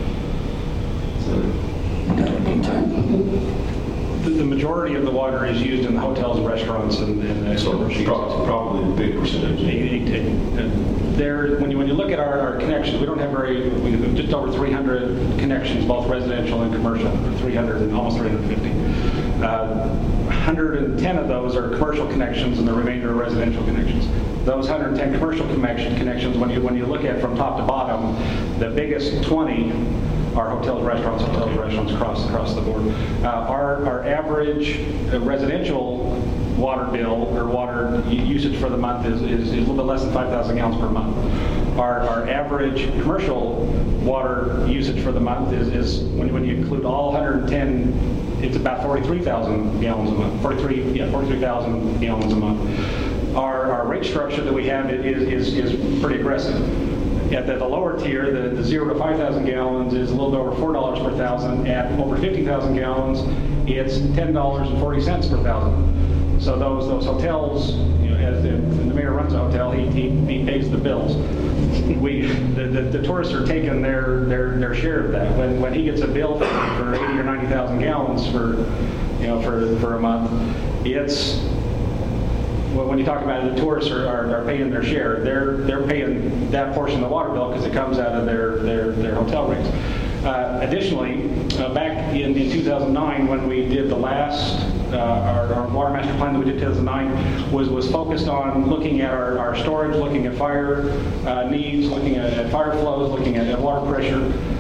The, the majority of the water is used in the hotels, restaurants, and, and so pro probably a big percentage. It, it, it, there, when you when you look at our, our connections, we don't have very, we have just over three hundred connections, both residential and commercial, three hundred and almost three hundred fifty. Uh, one hundred ten of those are commercial connections, and the remainder are residential connections. Those one hundred ten commercial connection, connections, when you when you look at from top to bottom, the biggest twenty are hotels, restaurants, hotels, restaurants across across the board. Uh, our our average uh, residential water bill or water usage for the month is, is, is a little bit less than five thousand gallons per month. Our, our average commercial water usage for the month is, is when, when you include all one hundred ten, it's about forty-three thousand gallons a month. forty-three, yeah, forty-three thousand gallons a month. Our, our rate structure that we have is, is, is pretty aggressive. At the, the lower tier, the, the zero to five thousand gallons is a little bit over four dollars per thousand. At over fifty thousand gallons, it's ten dollars and forty cents per thousand. So those those hotels, you know, as the, the mayor runs a hotel, he, he, he pays the bills. We the, the, the tourists are taking their, their their share of that. When when he gets a bill for, for eighty or ninety thousand gallons for you know for for a month, it's when you talk about it, the tourists are, are, are paying their share. They're they're paying that portion of the water bill because it comes out of their their, their hotel rates. Uh, additionally, uh, back in, in two thousand nine, when we did the last uh, our, our water master plan that we did in two thousand nine, was was focused on looking at our, our storage, looking at fire uh, needs, looking at, at fire flows, looking at, at water pressure.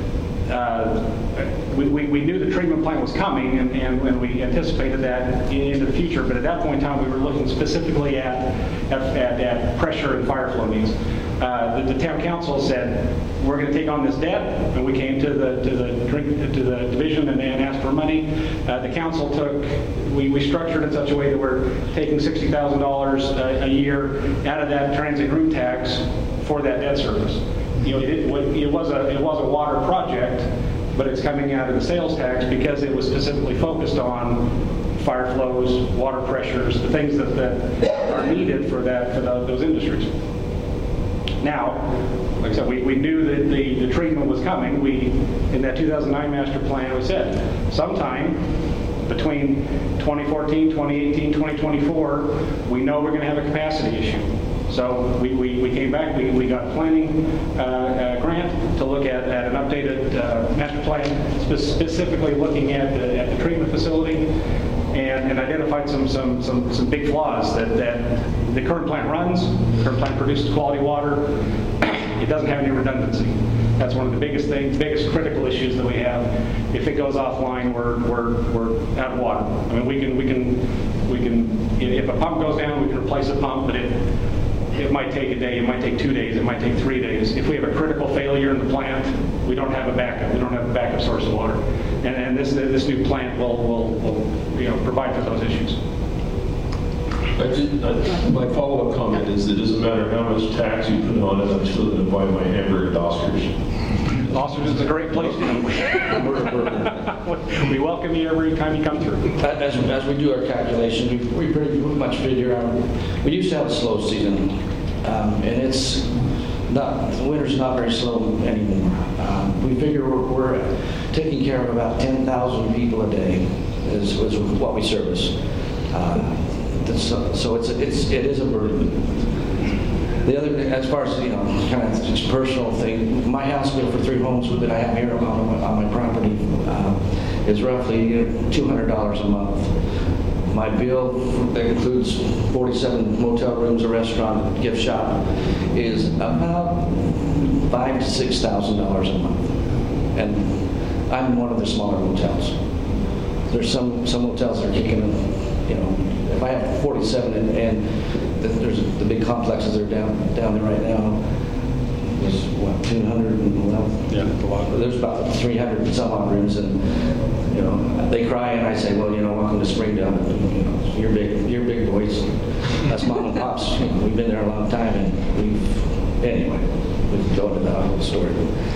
Uh, we, we, we knew the treatment plant was coming, and, and, and we anticipated that in, into the future, but at that point in time we were looking specifically at, at, at, at pressure and fire flow needs. Uh, the, the town council said, we're going to take on this debt, and we came to the to the drink, to the division and, and asked for money. Uh, the council took, we, we structured it in such a way that we're taking sixty thousand dollars a, a year out of that transit room tax for that debt service. You know, it, it was a it was a water project, but it's coming out of the sales tax because it was specifically focused on fire flows, water pressures, the things that, that are needed for that for the, those industries. Now, like I said, we, we knew that the, the treatment was coming. We, in that two thousand nine master plan, we said sometime between twenty fourteen, twenty eighteen, twenty twenty-four, we know we're going to have a capacity issue. So we, we, we came back, we, we got a planning uh, uh, grant to look at, at an updated uh, master plan, spe specifically looking at the, at the treatment facility, and, and identified some, some, some, some big flaws that, that the current plant runs, the current plant produces quality water, it doesn't have any redundancy. That's one of the biggest things, biggest critical issues that we have. If it goes offline, we're, we're, we're out of water. I mean, we can, we can, we can, if a pump goes down, we can replace a pump, but it, it might take a day, it might take two days, it might take three days. If we have a critical failure in the plant, we don't have a backup. We don't have a backup source of water. And, and this, this new plant will, will, will you know, provide for those issues. I did, I, my follow-up comment is it doesn't matter how much tax you put on it, I'm still going to buy my hamburger at Oscars. Oscars is a great place to come. We welcome you every time you come through. As, as we do our calculations, we, we pretty much figure out, we used to have a slow season, um, and it's not, the winter's not very slow anymore. Um, we figure we're, we're taking care of about ten thousand people a day is, is what we service. Uh, so, so it's, it's, it is a burden. The other, as far as, you know, kind of just personal thing, my house bill for three homes that I have here on my, on my property uh, is roughly two hundred dollars a month. my bill that includes forty-seven motel rooms, a restaurant, gift shop, is about five to six thousand dollars a month, and I'm one of the smaller motels. There's some some motels that are kicking in, you know. If I have forty-seven and, and the, there's the big complexes that are down down there right now. There's what two hundred and well, yeah, there's about three hundred and some odd rooms, and you know they cry, and I say, well, you know, welcome to Springdale. You know, you're big, you're big boys. That's mom and pops. You know, we've been there a long time, and we've anyway. We can go into that whole story.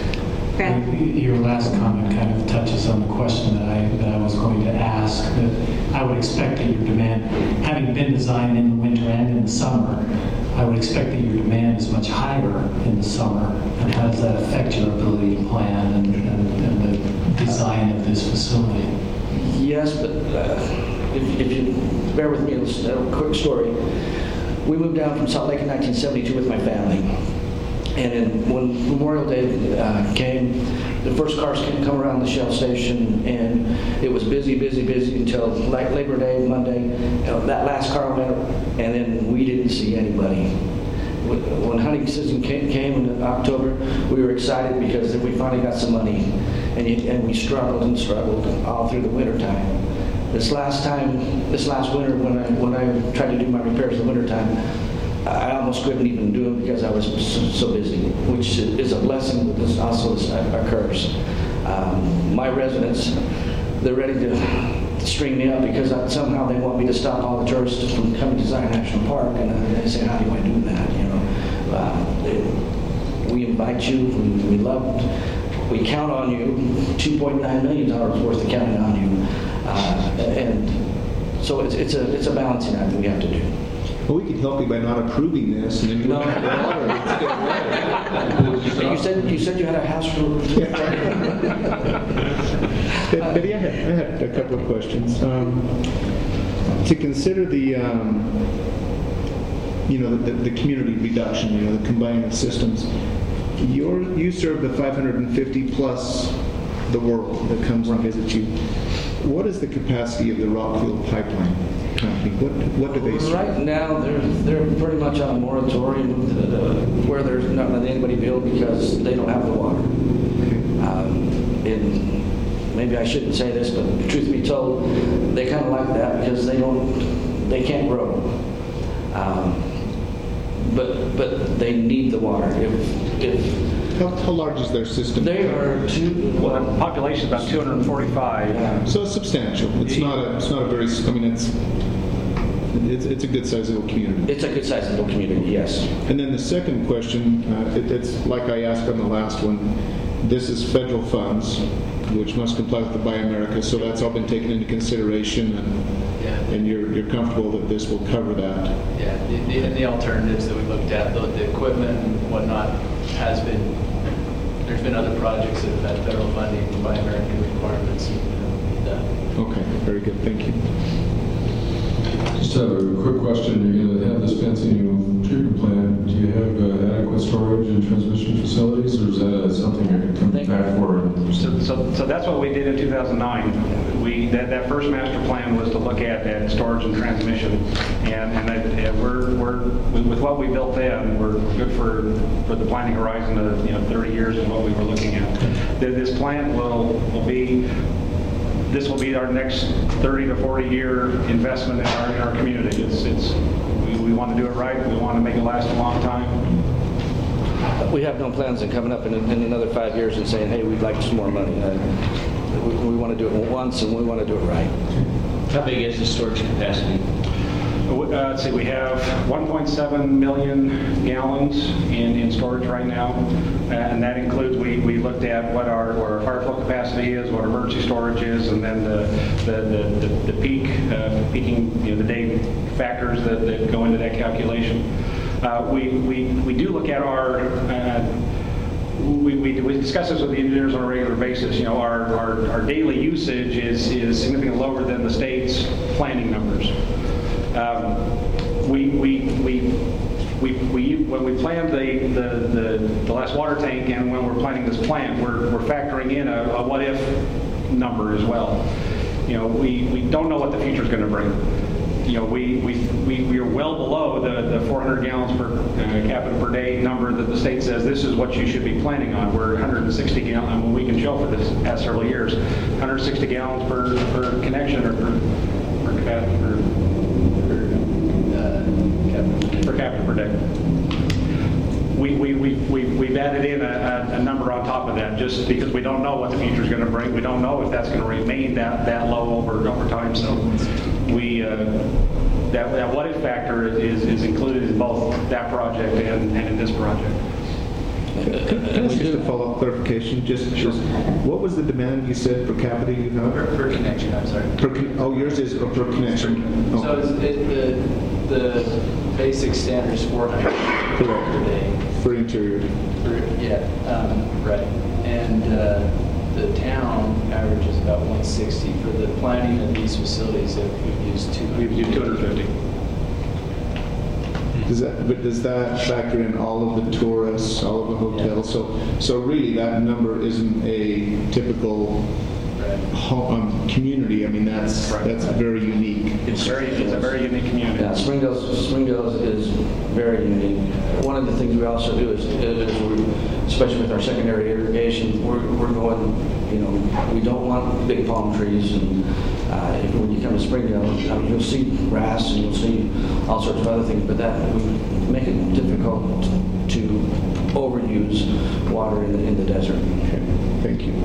Your last comment kind of touches on the question that I that I was going to ask. That I would expect that your demand, having been designed in the winter and in the summer, I would expect that your demand is much higher in the summer. And how does that affect your ability to plan and, and, and the design of this facility? Yes, but uh, if, if you bear with me, a quick story. We moved down from Salt Lake in nineteen seventy-two with my family. And then when Memorial Day uh, came, the first cars came come around the Shell station, and it was busy, busy, busy until like Labor Day, Monday. You know, that last car went, and then we didn't see anybody. When hunting season came, came in October, we were excited because we finally got some money, and, you, and we struggled and struggled all through the winter time. This last time, this last winter, when I when I tried to do my repairs in the winter time, I almost couldn't even do it because I was so, so busy, which is a blessing, but this also is a curse. Um, my residents, they're ready to string me up because I, somehow they want me to stop all the tourists from coming to Zion National Park, and they say, how do I do that? You know, uh, they, we invite you, we, we love, we count on you, two point nine million dollars worth of counting on you, uh, and so it's, it's a it's a balancing act we have to do. Well, we could help you by not approving this, and then you No. won't have water. You said you said you had a house for. but, but yeah, I had, I had a couple of questions. Um, to consider the, um, you know, the, the community reduction, you know, the combining of systems. Your, you serve the five hundred fifty plus the world that comes and visits you. What is the capacity of the Rockfield Pipeline Company? What what do they serve? Right now, they're they're pretty much on a moratorium uh, where there's not letting anybody build because they don't have the water. Um, and maybe I shouldn't say this, but truth be told, they kind of like that because they don't they can't grow. Um, but but they need the water. If if How, how large is their system? They are two. Well, the population is about two hundred forty-five. Yeah. So it's substantial. It's not a. It's not a very. I mean, it's. It's, it's a good sized little community. It's a good sized little community, yes. And then the second question, uh, it, it's like I asked on the last one. This is federal funds, which must comply with the Buy America. So that's all been taken into consideration, and yeah. and you're you're comfortable that this will cover that. Yeah, the, the, the alternatives that we looked at, the, the equipment and whatnot, has been. There's been other projects that have had federal funding and Buy American requirements done. Okay, very good. Thank you. Just have a quick question. You're going to have this fancy new treatment plant. Do you have uh, adequate storage and transmission facilities, or is that uh, something you're going to come back for? So, so, so that's what we did in two thousand nine. We that, that first master plan was to look at that storage and transmission, and and, that, and we're we're with what we built then, we're good for for the planning horizon of you know thirty years is what we were looking at. This plant will will be. This will be our next thirty to forty year investment in our, in our community. It's, it's, we, we want to do it right. We want to make it last a long time. We have no plans on coming up in, in another five years and saying, hey, we'd like some more money. Uh, we, we want to do it once, and we want to do it right. How big is the storage capacity? Uh, let's see, we have one point seven million gallons in, in storage right now, and that includes, we, we looked at what our, what our fire flow capacity is, what our emergency storage is, and then the, the, the, the, the peak, uh, peaking, you know, the day factors that, that go into that calculation. Uh, we, we, we do look at our, uh, We, we, we discuss this with the engineers on a regular basis. You know, our, our, our daily usage is, is significantly lower than the state's planning numbers. Um, we, we, we, we, we, when we planned the, the, the, the last water tank and when we're planning this plant, we're, we're factoring in a, a what if number as well. You know, we, we don't know what the future is going to bring. you know, we, we, we we are well below the, the four hundred gallons per uh, capita per day number that the state says this is what you should be planning on. We're one hundred sixty gallons, I mean, we can show for this past several years, one hundred sixty gallons per, per connection or per, per, cap, per, per, uh, per capita per day. We, we, we, we, we've added in a, a, a number on top of that just because we don't know what the future is going to bring. We don't know if that's going to remain that, that low over, over time. So we, uh, that, that what if factor is, is included in both that project and, and in this project. Can I ask just a follow-up clarification? Just, just what was the demand you said per capita you have? Per, per connection, I'm sorry. Per con oh, yours is per connection. Oh. So it's, it, the, the basic standard is four hundred per day. For interior. For, yeah, um, right. And uh, the town averages about one sixty. For the planning of these facilities, we've used two hundred. We've used two hundred fifty. Does that, but does that factor in all of the tourists, all of the hotels? Yeah. So, so really, that number isn't a typical home, um, community. I mean, that's right. that's very unique. It's very, it's a very unique community. Yeah, Springdale's, Springdale's is very unique. One of the things we also do is, is we're, especially with our secondary irrigation, we're, we're going, you know, we don't want big palm trees, and uh, when you come to Springdale, I mean, you'll see grass and you'll see all sorts of other things, but that we make it difficult to overuse water in the, in the desert. Okay. Thank you.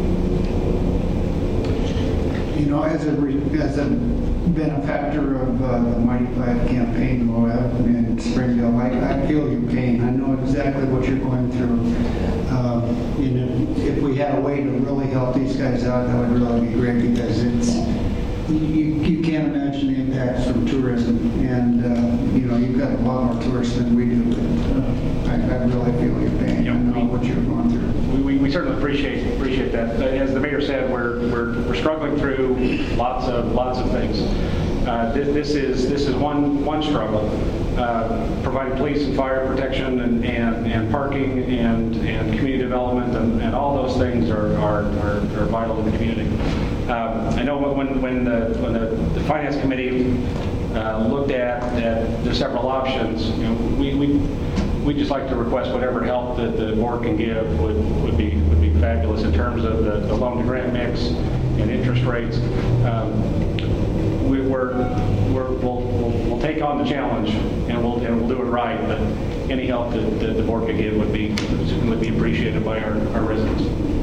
You know, as a, as a benefactor of uh, the Mighty Five campaign, Moab in Springdale, I, I feel your pain. I know exactly what you're going through. Um, you know, if we had a way to really help these guys out, that would really be great, because it's, you, you can't imagine the impacts from tourism. And, uh, you know, you've got a lot more tourists than we do. But, uh, I, I really feel your pain. Yeah, I know what you're going through. We, we, we certainly appreciate appreciate that. As the mayor said, we're we're, we're struggling through lots of lots of things. Uh, this, this is this is one one struggle. Uh, providing police and fire protection and, and, and parking and, and community development and, and all those things are, are, are, are vital in the community. Um, I know when when the when the, the finance committee uh, looked at, at the several options, you know, we. we We'd just like to request whatever help that the board can give would, would be would be fabulous in terms of the, the loan to grant mix and interest rates. Um, we, we're, we're, we'll, we'll, we'll take on the challenge and we'll, and we'll do it right, but any help that, that the board could give would be would be appreciated by our, our residents.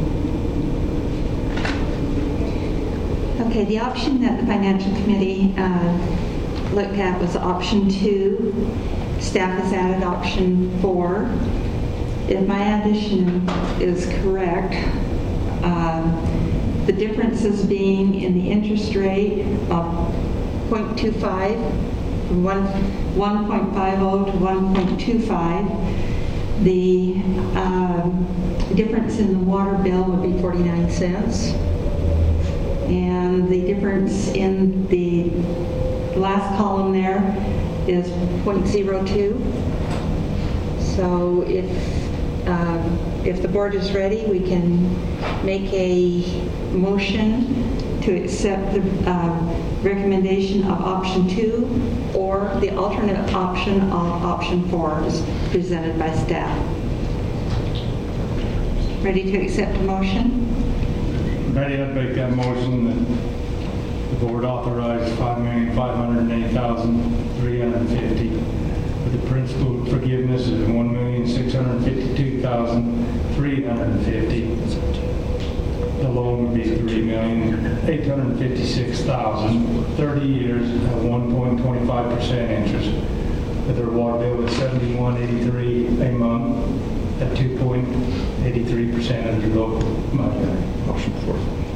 Okay, the option that the financial committee uh, looked at was option two. Staff has added option four. If my addition is correct, uh, the differences being in the interest rate of zero point two five, from one point five zero to one point two five. The um, difference in the water bill would be forty-nine cents. And the difference in the last column there is zero point zero two. So if uh, if the board is ready, we can make a motion to accept the uh, recommendation of option two or the alternate option of option four as presented by staff. Ready to accept a motion? Ready, I'd make that motion that the board authorized five million five hundred eight thousand three hundred fifty with the principal forgiveness of one million six hundred fifty-two thousand three hundred fifty. The loan would be three million eight hundred fifty-six thousand, thirty years at one point two five percent interest, with their water bill at seventy-one eighty-three a month at two point eight three percent of their local money. Option four.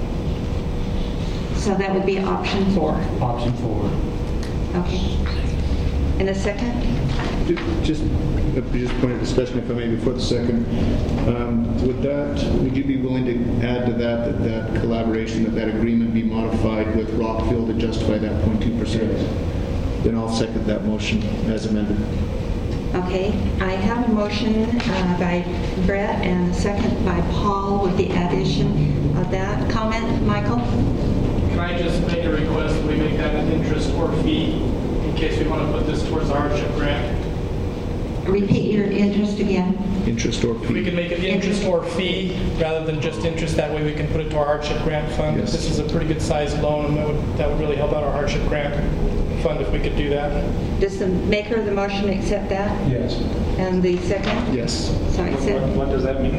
So that would be option four. Option four. Okay. In a second? Just, just point of discussion, if I may, before the second. Um, would that, would you be willing to add to that that that collaboration, that that agreement be modified with Rockfield to justify that zero point two percent? Then I'll second that motion as amended. Okay. I have a motion uh, by Brett and a second by Paul with the addition of that. Comment, Michael? Can I just make a request that we make that an interest or fee in case we want to put this towards the hardship grant. Repeat your interest again. Interest or If we fee? can make it interest or fee rather than just interest, that way we can put it to our hardship grant fund. Yes. This is a pretty good sized loan, and that would, that would really help out our hardship grant fund if we could do that. Does the maker of the motion accept that? Yes. And the second? Yes. Sorry, What, second. what does that mean?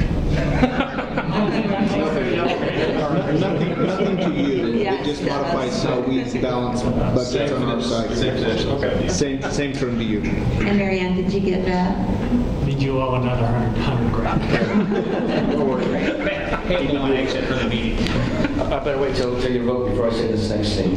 Nothing, nothing to you. Yes, It just it modifies does. how we balance budgets on our side. Same finish, okay. Same, same term to you. And Mary Ann, did you get that? Did you owe another hundred, hundred grand? Hey, no, I exit for the meeting. I better wait till, till you vote before I say this next thing.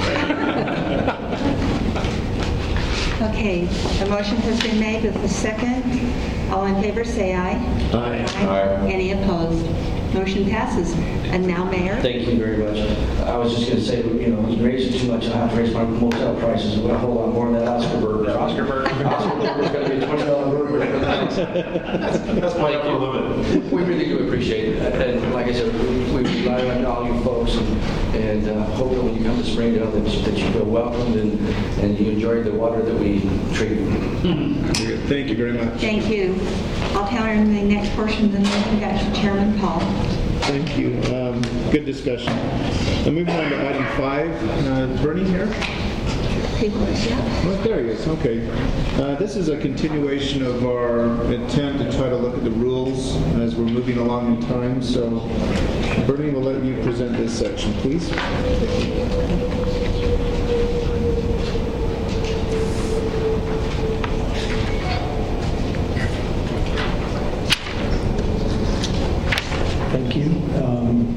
Okay, the motion has been made with the second. All in favor, say aye. Aye. Aye. Any opposed? Motion passes. And now, Mayor? Thank you very much. I was just going to say, you know, you raise it too much, I'll have to raise my motel prices a whole lot more than that Oscar burger. Oscar burger. Oscar burger's going to be a twenty dollar burger. That's my upper limit. We really do appreciate it. And like I said, we rely on all you folks and, and uh, hope that when you come to Springdale that you, that you feel welcomed and, and you enjoy the water that we treat. Thank you very much. Thank you. I'll turn the next portion of the meeting back to Chairman Paul. Thank you. Um, Good discussion. Now moving on to item five. Uh, Bernie here? People, yeah. Oh, there he is. Okay. Uh, This is a continuation of our attempt to try to look at the rules as we're moving along in time. So Bernie, we'll let you present this section, please. Thank you. Um,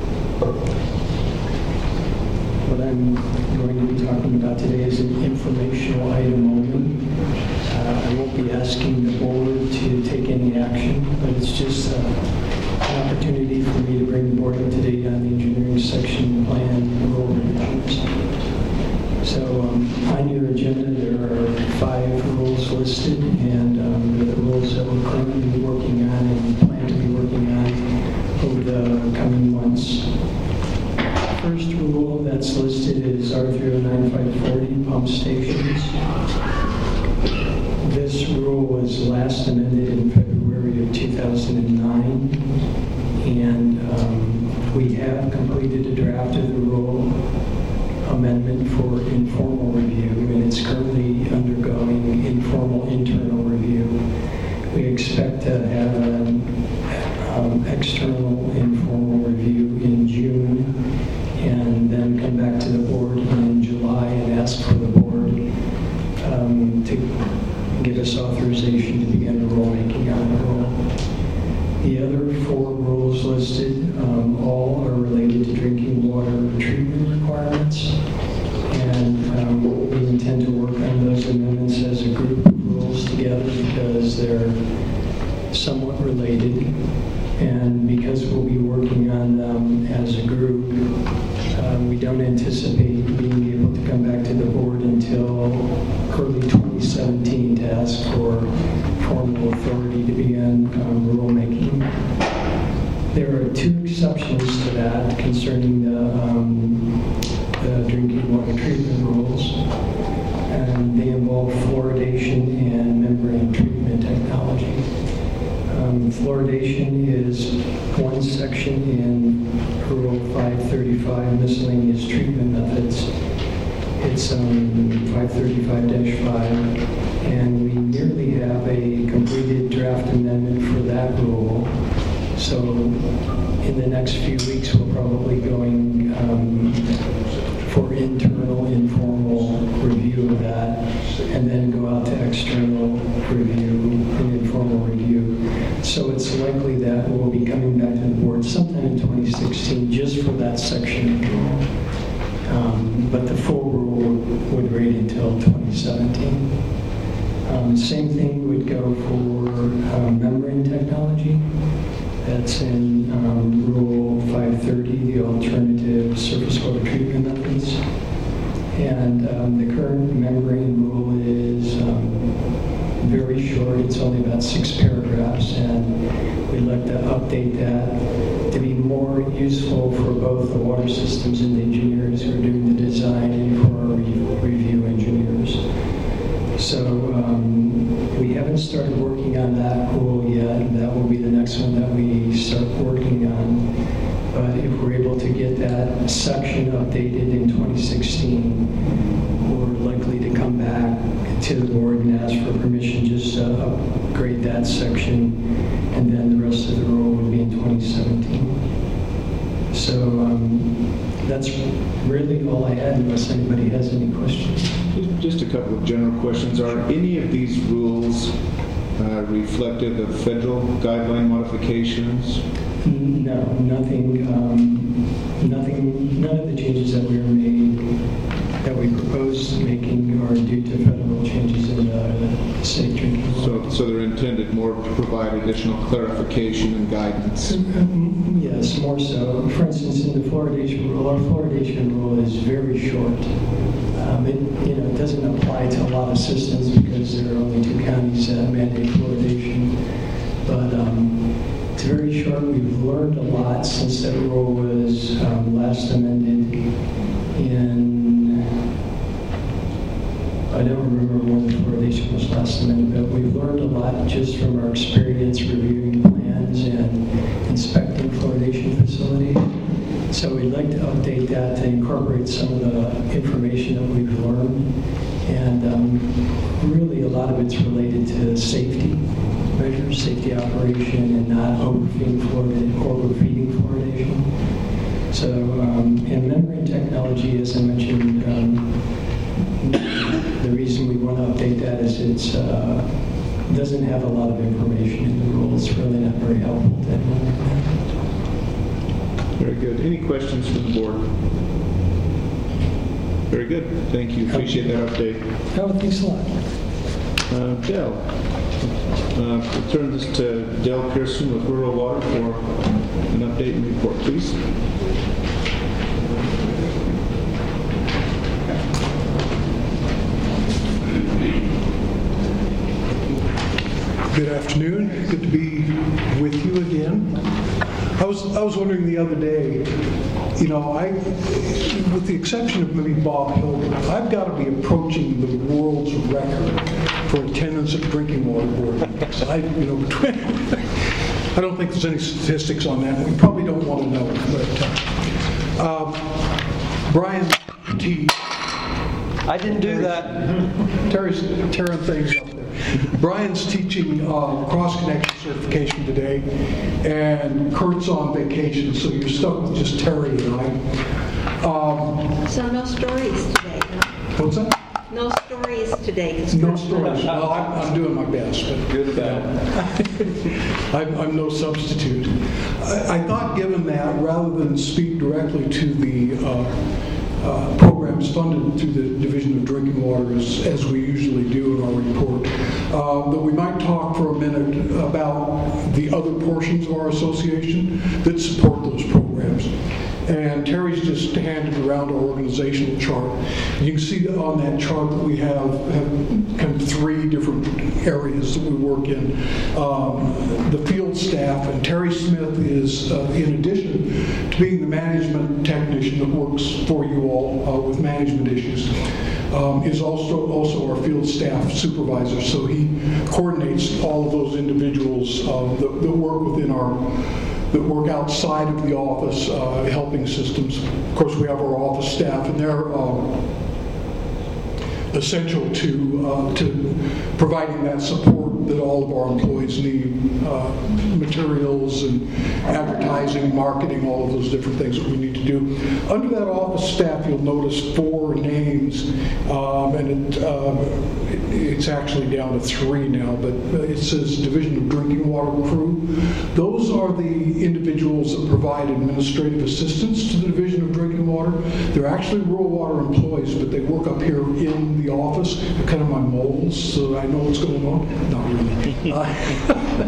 What I'm going to be talking about today is an informational item only. Uh, I won't be asking the board to take any action, but it's just uh, an opportunity for me to bring the board up to date on the engineering section plan rule revisions. So um, on your agenda, there are five rules listed, and um, they're the rules that we're currently working on and plan to be working on over the coming months. First rule that's listed is R three oh nine five forty, pump stations. This rule was last amended in February of two thousand nine, and um, we have completed a draft of the rule amendment for informal review, and it's currently undergoing informal internal review. We expect to have an um, external informal review in June, and then come back to the board in July and ask for the board um, to give us authorization to begin rulemaking on the rule. The other four rules listed um, all are related to drinking water treatment requirements, and um, we intend to work on those amendments as a group of rules together because they're somewhat related, and because we'll be working on them as a group, um, we don't anticipate being able to come back to the board until early twenty seventeen to ask for formal authority to begin um, rulemaking. There are two exceptions to that concerning the, um, the drinking water treatment rules, and they involve fluoridation and membrane treatment technology. Um, fluoridation is one section in Rule five thirty-five, miscellaneous treatment methods. It's um, five thirty-five dash five, and we nearly have a completed draft amendment for that rule. So in the next few weeks, we'll probably going um, for internal, informal review of that, and then go out to external review and informal review. So it's likely that we'll be coming back to the board sometime in twenty sixteen just for that section of the rule. Um, but the full rule would wait until twenty seventeen. Um, same thing would go for um, membrane technology. That's in um, Rule five thirty, the alternative surface water treatment methods. And um, the current membrane rule is um, very very short. It's only about six paragraphs, and we'd like to update that to be more useful for both the water systems and the engineers who are doing the design and for our re- review engineers. So um, we haven't started working on that rule yet. That will be the next one that we start working on. But if we're able to get that section updated in twenty sixteen, we're likely to come back to the board and ask for permission just to upgrade that section, and then the rest of the rule would be in twenty seventeen. So um, that's really all I had, unless anybody has any questions. Just a couple of general questions. Are any of these rules uh, reflective of federal guideline modifications? No, nothing, um, nothing, none of the changes that we were made, that we proposed making are due to federal changes in the safe drinking water. So, so they're intended more to provide additional clarification and guidance? Um, yes, more so. For instance, in the fluoridation rule, our fluoridation rule is very short. Um, it, you know, it doesn't apply to a lot of systems because there are only two counties that mandate fluoridation. But um, it's very short. We've learned a lot since that rule was um, last amended in, I don't remember when the fluoridation was last amended, but we've learned a lot just from our experience reviewing plans and inspecting fluoridation facilities. So we'd like to update that to incorporate some of the information that we've learned. And um, really a lot of it's related to safety measures, safety operation, and not overfeeding fluoridation, overfeeding fluoridation. So, um, and membrane technology, as I mentioned, um, the reason we want to update that is it's uh, doesn't have a lot of information in the rules. It's really not very helpful to everyone. Very good. Any questions from the board? Very good. Thank you. Appreciate that update. Oh, thanks a lot. Uh, Dell. Uh, we'll turn this to Dell Pearson with Rural Water for an update and report, please. Good afternoon. Good to be with you again. I was I was wondering the other day, you know, I, with the exception of maybe Bob Hilton, I've got to be approaching the world's record for attendance at drinking water board meetings. I, you know, between, I don't think there's any statistics on that. We probably don't want to know. But uh, uh, Brian T. I didn't do that. Terry's tearing things up there. Brian's teaching uh, cross-connection certification today, and Kurt's on vacation, so you're stuck with just Terry and I. Um, So no stories today, huh? what's that? No stories today. 'cause No Kurt's stories. not- Well, I'm, I'm doing my best. But, Good about I'm, I'm no substitute. I, I thought, given that, rather than speak directly to the uh, uh, programs funded through the Division of Drinking Water, as, as we usually do in our report, uh, that we might talk for a minute about the other portions of our association that support those programs. And Terry's just handed around our organizational chart. You can see that on that chart that we have, have kind of three different areas that we work in. Um, the field staff, and Terry Smith is, uh, in addition to being the management technician that works for you all uh, with management issues, um, is also, also our field staff supervisor. So he coordinates all of those individuals uh, that, that work within our that work outside of the office, uh, helping systems. Of course, we have our office staff, and they're um, essential to uh, to providing that support that all of our employees need, uh, materials and advertising, marketing, all of those different things that we need to do. Under that office staff, you'll notice four names, um, and it, um, it, it's actually down to three now, but it says Division of Drinking Water Crew. Those are the individuals that provide administrative assistance to the Division of Drinking Water. They're actually rural water employees, but they work up here in the office. They're kind of my moles, so I know what's going on. Not really. Uh,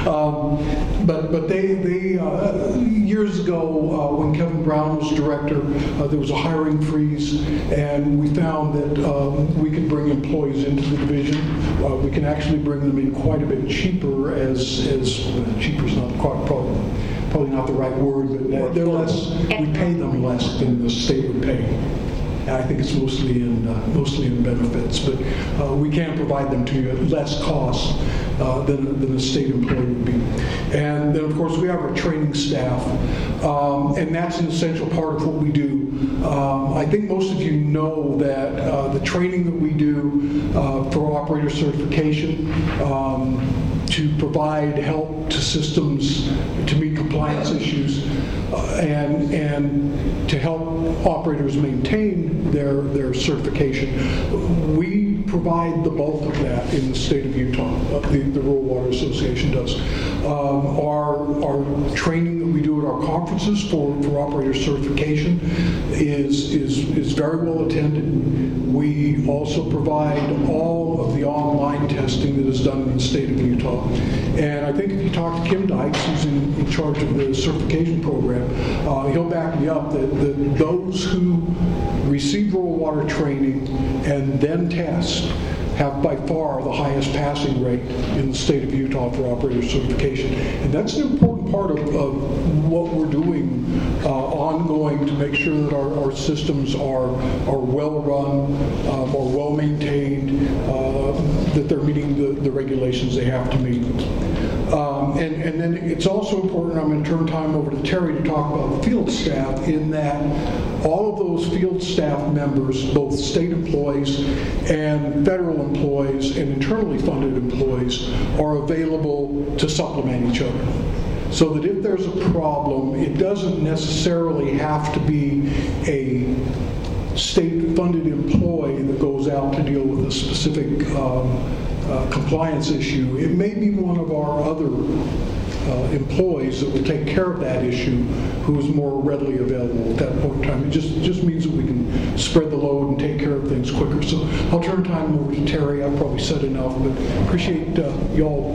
Um, but but they they uh, years ago uh, when Kevin Brown was director, uh, there was a hiring freeze, and we found that um, we could bring employees into the division. Uh, we can actually bring them in quite a bit cheaper, as as uh, cheaper is not quite probably probably not the right word, but they're less. We pay them less than the state would pay. I think it's mostly in uh, mostly in benefits, but uh, we can provide them to you at less cost uh, than, than a state employee would be. And then, of course, we have our training staff, um, and that's an essential part of what we do. Um, I think most of you know that uh, the training that we do uh, for operator certification um, to provide help to systems to meet compliance issues uh, and and to help operators maintain their their certification. We provide the bulk of that in the state of Utah. Uh, the, the Rural Water Association does. Um, our our training that we do at our conferences for, for operator certification is is is very well attended. We also provide all of the online testing that is done in the state of Utah. And I think if you talk to Kim Dykes, who's in, in charge of the certification program, uh, he'll back me up that, that those who receive rural water training and then test have by far the highest passing rate in the state of Utah for operator certification. And that's an important part of, of what we're doing uh, ongoing to make sure that our, our systems are, are well run, um, are well maintained, uh, that they're meeting the, the regulations they have to meet. Um, and, and then it's also important, I'm going to turn time over to Terry to talk about the field staff, in that all of those field staff members, both state employees and federal employees and internally funded employees, are available to supplement each other. So that if there's a problem, it doesn't necessarily have to be a state-funded employee that goes out to deal with a specific um, uh, compliance issue. It may be one of our other uh, employees that will take care of that issue, who is more readily available at that point in time. It just, just means that we can spread the load and take care of things quicker. So I'll turn time over to Terry. I've probably said enough, but appreciate uh, y'all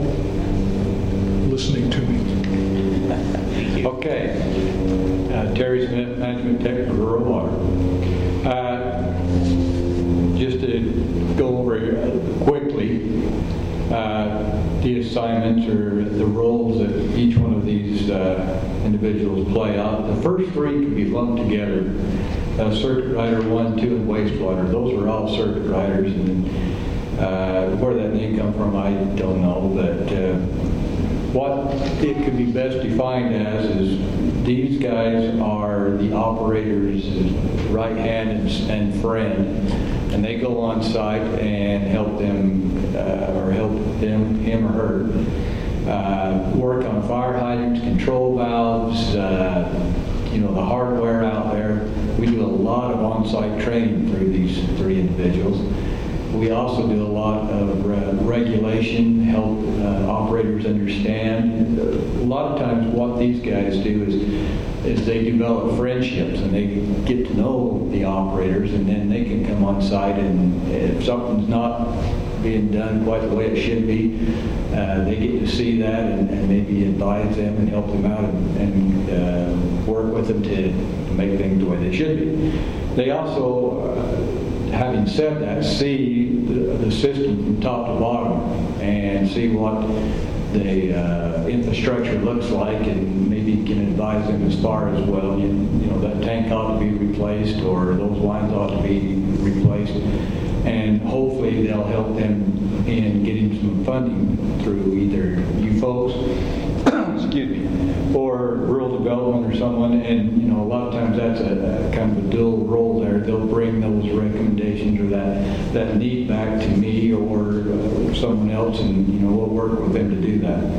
listening to me. Okay. Uh, Terry Smith, Management Tech for Rural Water. Uh, just to go over quickly uh, the assignments or the roles that each one of these uh, individuals play out. The first three can be lumped together. Uh, circuit rider one, two, and wastewater. Those are all circuit riders, and uh, where that name come from, I don't know. But uh, what it could be best defined as is these guys are the operator's right hand and, and friend, and they go on site and help them uh, or help them, him or her, uh, work on fire hydrants, control valves, uh, you know, the hardware out there. We do a lot of on-site training through these three individuals. We also do a lot of uh, regulation, help uh, operators understand. A lot of times what these guys do is, is they develop friendships and they get to know the operators, and then they can come on site, and if something's not being done quite the way it should be, uh, they get to see that and, and maybe advise them and help them out and, and uh, work with them to, to make things the way they should be. They also, uh, having said that, see the, the system from top to bottom and see what the uh, infrastructure looks like, and maybe can advise them as far as, well, you, you know, that tank ought to be replaced, or those lines ought to be replaced. And hopefully they'll help them in getting some funding through either you folks, excuse me, or rural development or someone. And you know, a lot of times that's a, a kind of a dual role there. They'll bring those recommendations or that that need back to me or uh, someone else, and you know, we'll work with them to do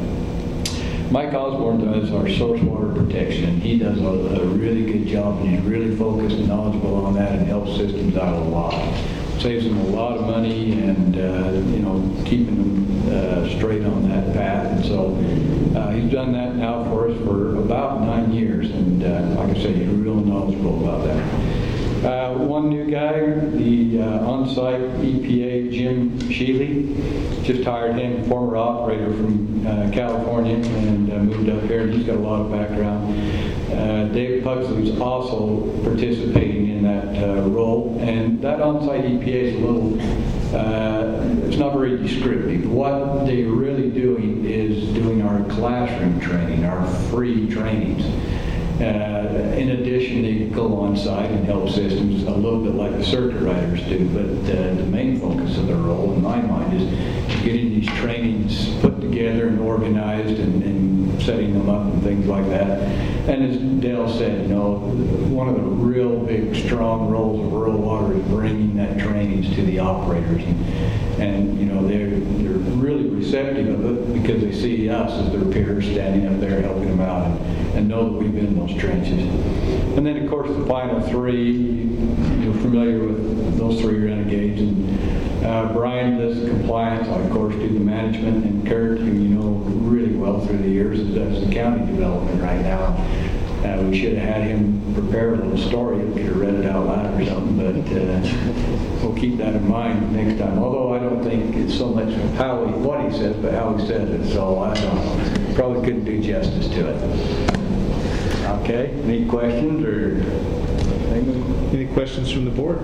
that. Mike Osborne does our source water protection. He does a, a really good job, and he's really focused and knowledgeable on that, and helps systems out a lot. Saves them a lot of money, and uh, you know, keeping them uh, straight on that path. And so uh, he's done that now for us for about nine years, and uh, like I say, he's real knowledgeable about that. Uh, one new guy, the uh, on-site E P A Jim Sheely, just hired him, former operator from uh, California, and uh, moved up here, and he's got a lot of background. Uh, Dave Pugsley's also participating in that uh, role, and that on-site E P A is a little, uh, it's not very descriptive. What they're really doing is doing our classroom training, our free trainings. Uh, in addition, they go on site and help systems a little bit like the circuit riders do, but uh, the main focus of their role, in my mind, is getting these trainings put together and organized and, and setting them up and things like that. And as Dale said, you know, one of the real big, strong roles of rural water is bringing that trainings to the operators. And, and you know, they're, they're really receptive of it because they see us as their peers standing up there helping them out and, and know that we've been in those trenches. And then, of course, the final three, you're familiar with those three renegades. And uh, Brian does the compliance. I, of course, do the management. And Kurt, who you know really well through the years, does the county development right now. Uh, we should have had him prepare a little story. We could have read it out loud or something, but uh, we'll keep that in mind next time. Although I don't think it's so much how he, what he says, but how he says it. So I don't know. Probably couldn't do justice to it. Okay. Any questions or anything? Any questions from the board?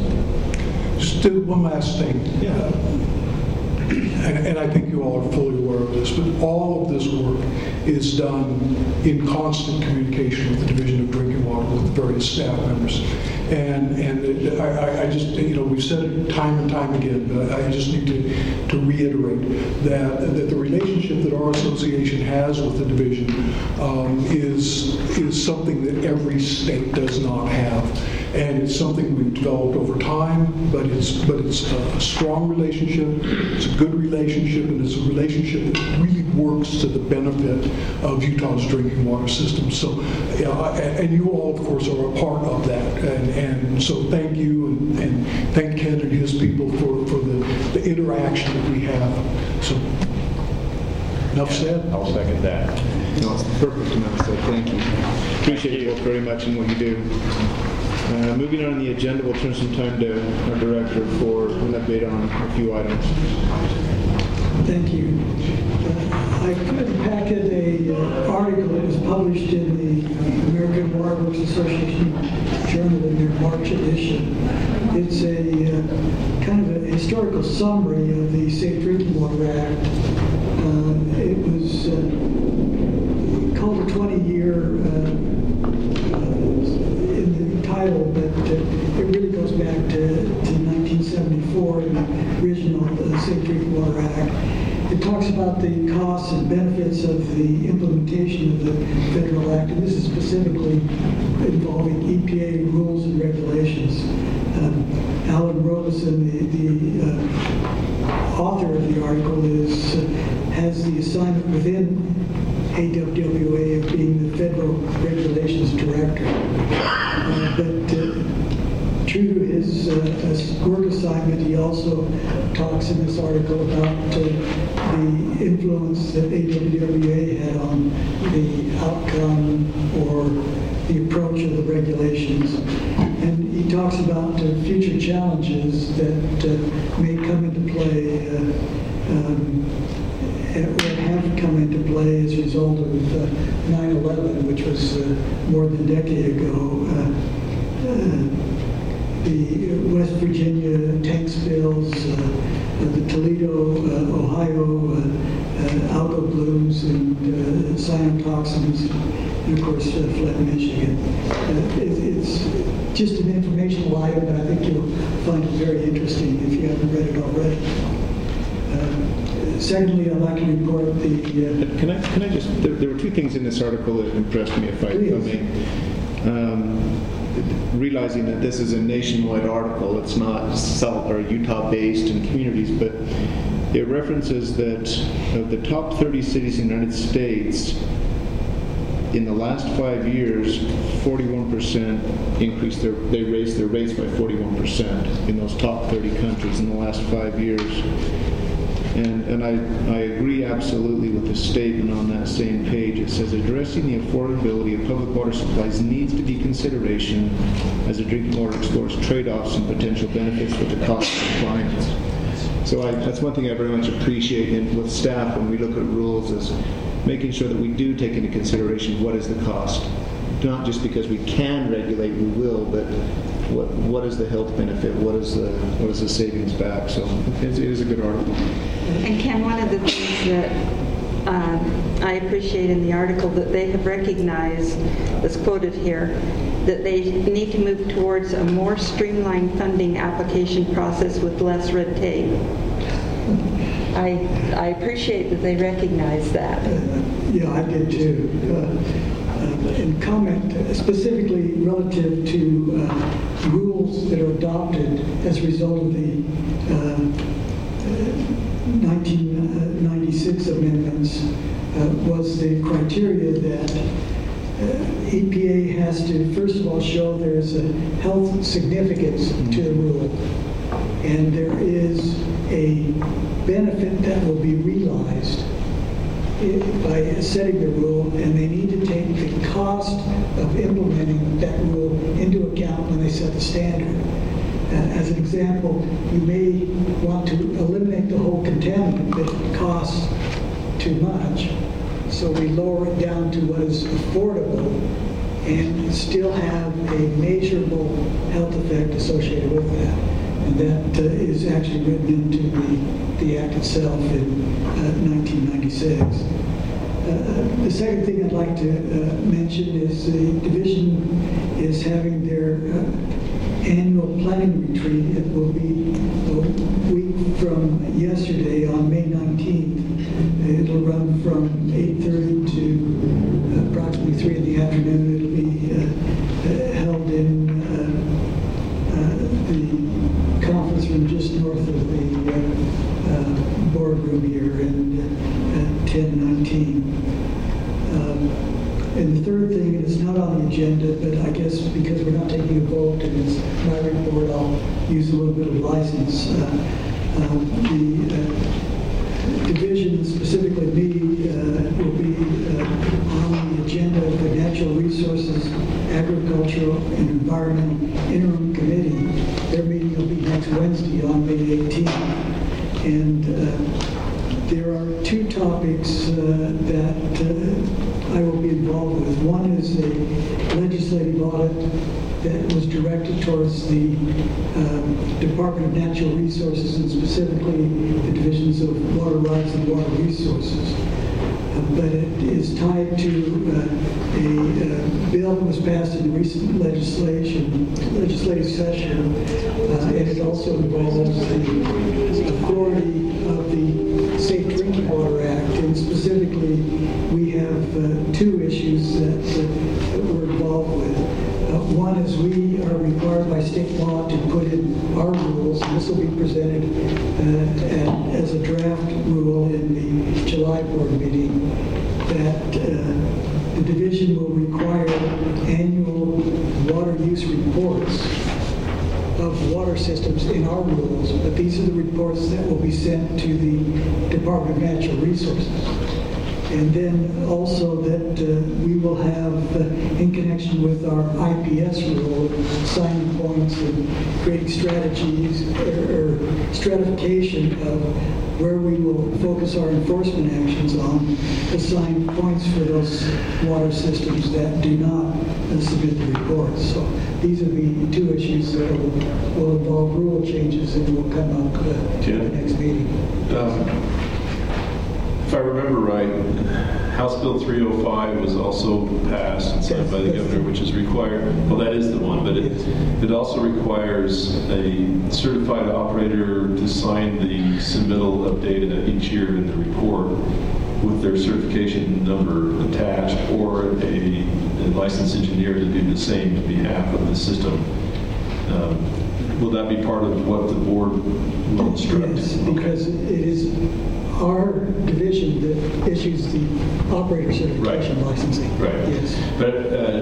Just do one last thing. Yeah. And, and I think you all are fully aware of this, but all of this work is done in constant communication with the Division of Drinking Water, with the various staff members. And and it, I, I just, you know, we've said it time and time again, but I just need to, to reiterate that, that the relationship that our association has with the division um, is, is something that every state does not have. And it's something we've developed over time, but it's but it's a strong relationship, it's a good relationship, and it's a relationship that really works to the benefit of Utah's drinking water system. So, yeah, and you all, of course, are a part of that. And, and so thank you, and, and thank Ken and his people for, for the, the interaction that we have. So, enough said. I'll second that. No, it's perfect enough said. Thank you. Appreciate you both very much in what you do. Uh, moving on the agenda, we'll turn some time to our director for an update on a few items. Thank you. Uh, I put in the packet a uh, article that was published in the American Water Works Association Journal in their March edition. It's a uh, kind of a historical summary of the Safe Drinking Water Act. Uh, it was uh, called a twenty-year uh, title, but uh, it really goes back to, to nineteen seventy-four, the original uh, Safe Drinking Water Act. It talks about the costs and benefits of the implementation of the federal act, and this is specifically involving E P A rules and regulations. Um, Alan Robeson, the, the uh, author of the article, is uh, has the assignment within A W W A of being the Federal Regulations Director. Uh, but uh, true to his uh, work assignment, he also talks in this article about uh, the influence that A W W A had on the outcome or the approach of the regulations. And he talks about uh, future challenges that uh, may come into play uh, um, or have come into play as a result of uh, nine eleven, which was uh, more than a decade ago. Uh, uh, the West Virginia tank spills, uh, uh, the Toledo, uh, Ohio, uh, uh, algal blooms and uh, cyanotoxins, and of course uh, Flint, Michigan. Uh, it, it's just an informational item, but I think you'll find it very interesting if you haven't read it already. Uh, secondly, I'd like to report the... Uh, can I can I just... There, there were two things in this article that impressed me, if I, if I may. Um, realizing that this is a nationwide article, it's not South or Utah-based in communities, but it references that of the top thirty cities in the United States, in the last five years, forty-one percent increased their, they raised their rates by forty-one percent in those top thirty countries in the last five years. And, and I, I agree absolutely with the statement on that same page. It says, addressing the affordability of public water supplies needs to be consideration as the drinking water explores trade-offs and potential benefits with the cost of compliance. So I, that's one thing I very much appreciate in, with staff when we look at rules, is making sure that we do take into consideration what is the cost. Not just because we can regulate, we will, but what what is the health benefit? What is the what is the savings back? So it is a good article. And Ken, one of the things that um, I appreciate in the article that they have recognized, as quoted here, that they need to move towards a more streamlined funding application process with less red tape. I I appreciate that they recognize that. Uh, yeah, I did too. Uh, and comment specifically relative to uh, rules that are adopted as a result of the uh, nineteen ninety-six amendments uh, was the criteria that uh, E P A has to, first of all, show there's a health significance to the rule, and there is a benefit that will be realized by setting the rule, and they need to take the cost of implementing that rule into account when they set the standard. Uh, as an example, you may want to eliminate the whole contaminant if it costs too much. So we lower it down to what is affordable and still have a measurable health effect associated with that. And that uh, is actually written into the, the Act itself in uh, nineteen ninety-six. Uh, the second thing I'd like to uh, mention is the division is having their uh, annual planning retreat. It will be a week from yesterday on May nineteenth. It'll run from eight thirty to approximately three in the afternoon. It'll be uh, uh, held in uh, uh, the conference room just north of the uh, uh, boardroom here in uh, ten nineteen. Um, and the third thing, and it's not on the agenda, but I guess because we're not taking a vote and it's my report, I'll use a little bit of license. Uh, um, the uh, division, specifically me, uh, will be uh, on the agenda of the Natural Resources, Agricultural, and Environmental Interim Committee. Their meeting will be next Wednesday on May eighteenth. And uh, there are two topics uh, that uh, I will be involved with. One is a legislative audit that was directed towards the um, Department of Natural Resources, and specifically the divisions of water rights and water resources. Uh, but it is tied to uh, a uh, bill that was passed in recent legislation, legislative session, uh, and it also involves the authority of the Safe Drinking Water Act, and specifically we have uh, two issues that, uh, that we're involved with. Uh, one is we are required by state law to put in our rules, and this will be presented uh, at, as a draft rule in the July board meeting, that uh, the division will require annual water use reports of water systems in our rules, but these are the reports that will be sent to the Department of Natural Resources. And then also that uh, we will have, uh, in connection with our I P S rule, assigning points and creating strategies or, or stratification of where we will focus our enforcement actions on, assign points for those water systems that do not uh, submit the reports. So these will be two issues that will, will involve rule changes and will come up uh, at the next meeting. Um, If I remember right, House Bill three oh five was also passed and signed by the governor, which is required, well, that is the one, but it, it also requires a certified operator to sign the submittal of data each year in the report with their certification number attached, or a, a licensed engineer to do the same on behalf of the system. Um, will that be part of what the board will instruct? Yes, because it is our division that issues the operator certification right. licensing. Right. Yes. But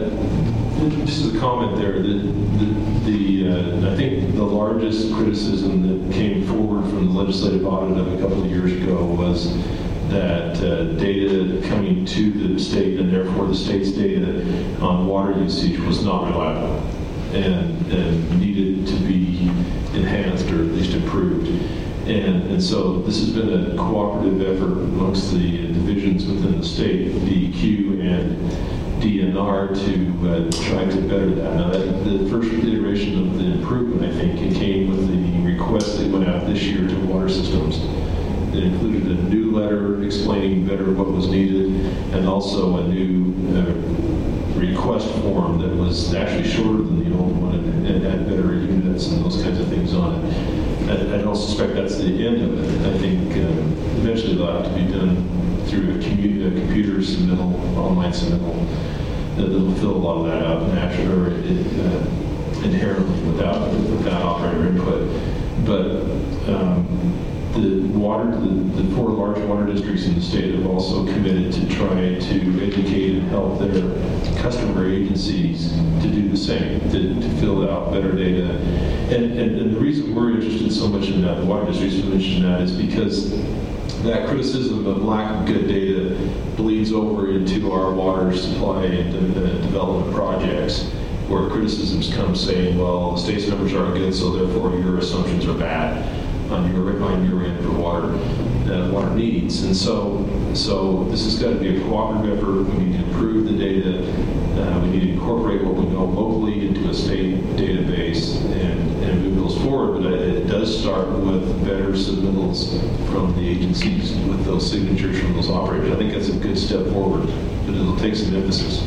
uh, just as a comment there, the, the, the uh, I think the largest criticism that came forward from the legislative audit of a couple of years ago was that uh, data coming to the state, and therefore the state's data on water usage, was not reliable and, and needed to be enhanced or at least improved. And, and so this has been a cooperative effort amongst the divisions within the state, D E Q and D N R, to uh, try to better that. Now, that, the first iteration of the improvement, I think, it came with the request that went out this year to water systems. It included a new letter explaining better what was needed, and also a new uh, request form that was actually shorter than the old one and, and had better units and those kinds of things on it. I, I don't suspect that's the end of it. I think uh, eventually it'll have to be done through a, commu- a computer submittal, online submittal, that will fill a lot of that out naturally, or uh, inherently without without operator input. But um, the water, the, the four large water districts in the state have also committed to try to educate and help their customer agencies to do the same, to, to fill out better data. And, and, and the reason we're interested so much in that, the water districts mentioned that, is because that criticism of lack of good data bleeds over into our water supply and de- development projects, where criticisms come saying, well, the state's numbers aren't good, so therefore your assumptions are bad on your on your end for water uh, water needs. And so so this has got to be a cooperative effort. We need to improve the data. Uh, we need to incorporate what we know locally into a state database and, and move those forward. But it does start with better submittals from the agencies with those signatures from those operators. I think that's a good step forward, but it'll take some emphasis.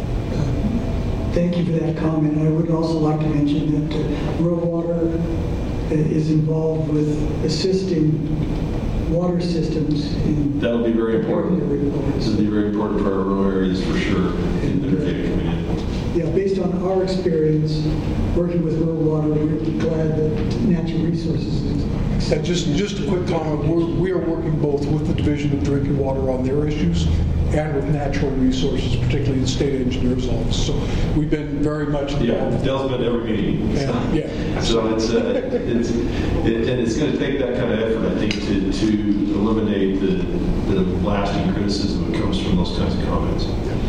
Thank you for that comment. I would also like to mention that uh, rural water is involved with assisting water systems in... That'll be very important. This will be very important for our rural areas for sure in their data coming in. Yeah, based on our experience working with rural water, we're glad that natural resources is... Uh, just, just a quick comment. We're, we are working both with the Division of Drinking Water on their issues and with natural resources, particularly the state engineer's office. So we've been very much involved. Yeah, Dell's been at every meeting. So, and, yeah. so it's, uh, it's it, and it's going to take that kind of effort, I think, to, to eliminate the, the lasting criticism that comes from those kinds of comments.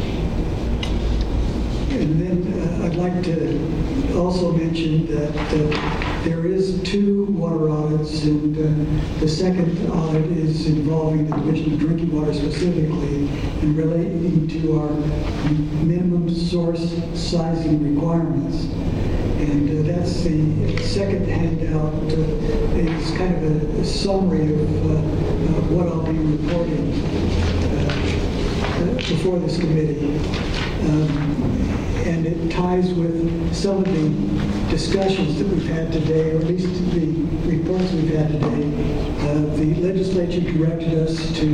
And then uh, I'd like to also mention that uh, there is two water audits, and uh, the second audit is involving the Division of Drinking Water specifically and relating to our minimum source sizing requirements. And uh, that's the second handout. Uh, it's kind of a, a summary of uh, uh, what I'll be reporting uh, before this committee. Um, and it ties with some of the discussions that we've had today, or at least the reports we've had today. Uh, the legislature directed us to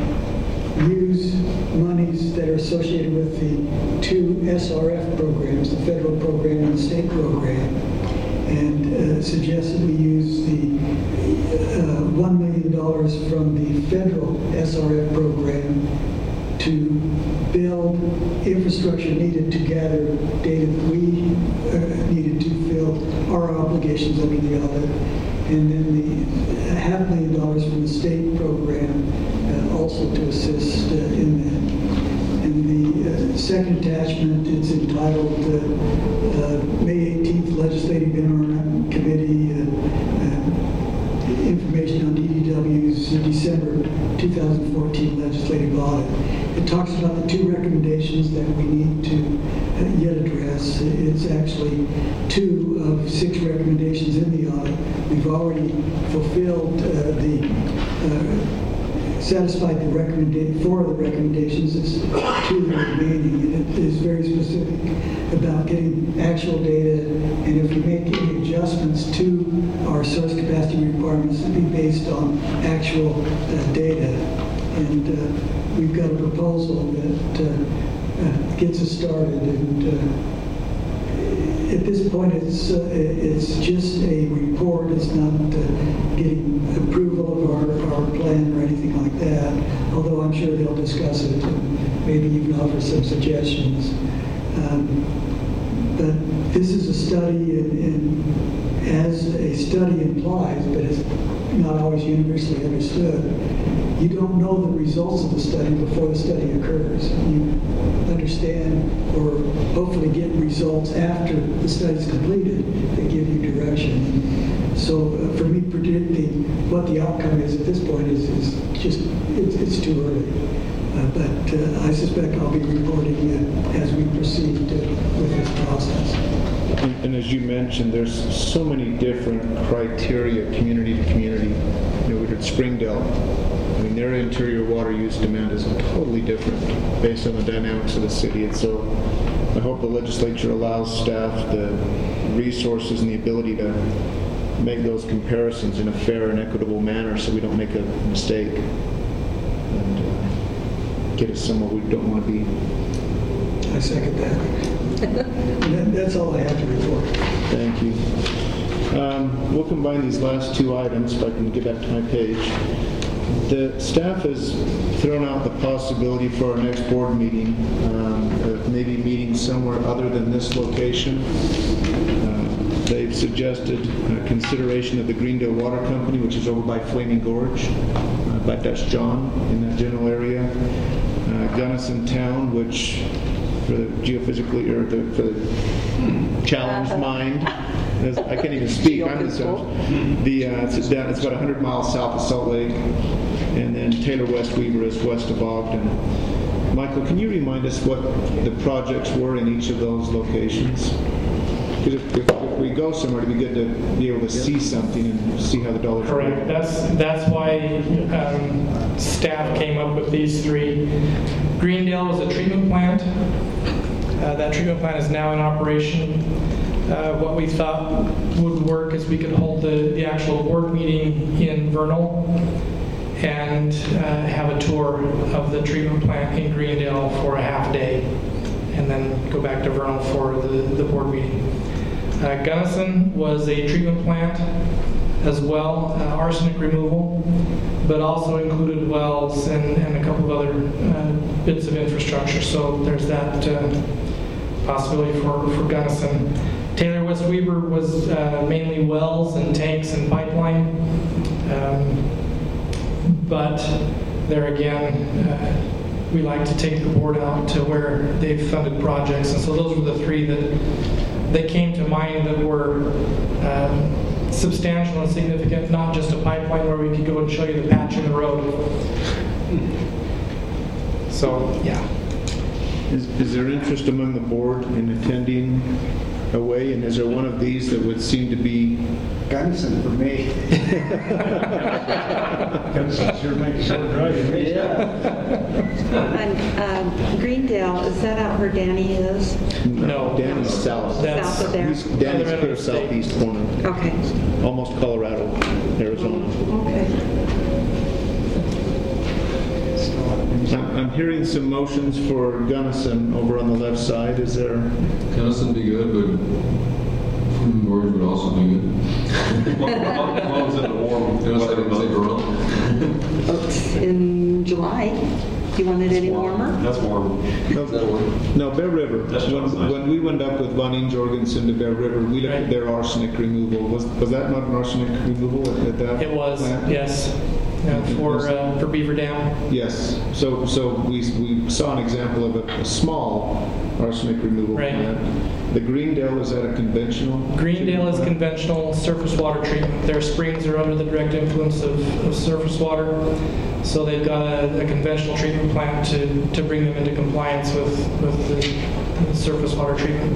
use monies that are associated with the two S R F programs, the federal program and the state program, and uh, suggested we use the uh, one million dollars from the federal S R F program to build infrastructure needed to gather data that we uh, needed to fill our obligations under the audit. And then the half million dollars from the state program uh, also to assist uh, in that. And the uh, second attachment, it's entitled uh, uh, May eighteenth Legislative Interim Committee uh, uh, Information on D D W's December two thousand fourteen legislative audit. It talks about the two recommendations that we need to uh, yet address. It's actually two of six recommendations in the audit. We've already fulfilled uh, the, uh, satisfied the recommendation, four of the recommendations. It's two remaining, and it is very specific about getting actual data, and if we make any adjustments to our source capacity requirements, it'll be based on actual uh, data. And uh, we've got a proposal that uh, uh, gets us started, and uh, at this point it's uh, it's just a report. It's not uh, getting approval of our, our plan or anything like that, although I'm sure they'll discuss it and maybe even offer some suggestions. Um, but this is a study, and, and as a study implies, but as not always universally understood. You don't know the results of the study before the study occurs. You understand or hopefully get results after the study's completed that give you direction. So uh, for me, predicting what the outcome is at this point is, is just, it's, it's too early. Uh, but uh, I suspect I'll be reporting uh, as we proceed uh, with this process. And, and as you mentioned, there's so many different criteria, community to community. You know, we heard Springdale. I mean, their interior water use demand is totally different based on the dynamics of the city. And so I hope the legislature allows staff the resources and the ability to make those comparisons in a fair and equitable manner so we don't make a mistake and uh, get us somewhere we don't want to be. I second that. that. That's all I have to report. Thank you. Um, we'll combine these last two items if I can get back to my page. The staff has thrown out the possibility for our next board meeting, um, of maybe meeting somewhere other than this location. Uh, they've suggested uh, consideration of the Greendale Water Company, which is over by Flaming Gorge, uh, by Dutch John in that general area. Uh, Gunnison Town, which for the geophysically or the, for the challenged mind. I can't even speak. I'm the, the uh, it's down. It's about one hundred miles south of Salt Lake, and then Taylor West Weaver is west of Ogden. Michael, can you remind us what the projects were in each of those locations? Because if, if, if we go somewhere, it'd be good to be able to see something and see how the dollars. Correct. That's that's why um, staff came up with these three. Greendale was a treatment plant. Uh, that treatment plant is now in operation. Uh, what we thought would work is we could hold the, the actual board meeting in Vernal and uh, have a tour of the treatment plant in Greendale for a half day and then go back to Vernal for the, the board meeting. Uh, Gunnison was a treatment plant as well, uh, arsenic removal, but also included wells and, and a couple of other uh, bits of infrastructure. So there's that uh, possibility for, for Gunnison. Taylor West Weaver was uh, mainly wells and tanks and pipeline. Um, but there again, uh, we like to take the board out to where they've funded projects. And so those were the three that, that came to mind that were um, substantial and significant, not just a pipeline where we could go and show you the patch in the road. So, yeah. Is, is there interest among the board in attending away, and is there one of these that would seem to be Gunnison for me? Gunnison sure makes short driving. Yeah. And um, Greendale, is that out where Danny is? No, Danny's south. That's south of there. He's, Danny's clear southeast corner. Okay. Almost Colorado, Arizona. Okay. I'm hearing some motions for Gunnison over on the left side. Is there? Gunnison be good, but Flaming Gorge would also be good. What was in the warm? It's in July. Do you want it any warmer? That's warm. No, no, Bear River. That's when, when we went up with Von Jorgensen to Bear River, we looked at their arsenic removal. Was was that not an arsenic removal at, at that? It was, plant? yes. Uh, for uh, for Beaver Dam. Yes. So so we we saw an example of a, a small arsenic removal right. plant. The Greendale, is that a conventional? Greendale is conventional surface water treatment. Their springs are under the direct influence of, of surface water, so they've got a, a conventional treatment plant to, to bring them into compliance with with the, the surface water treatment.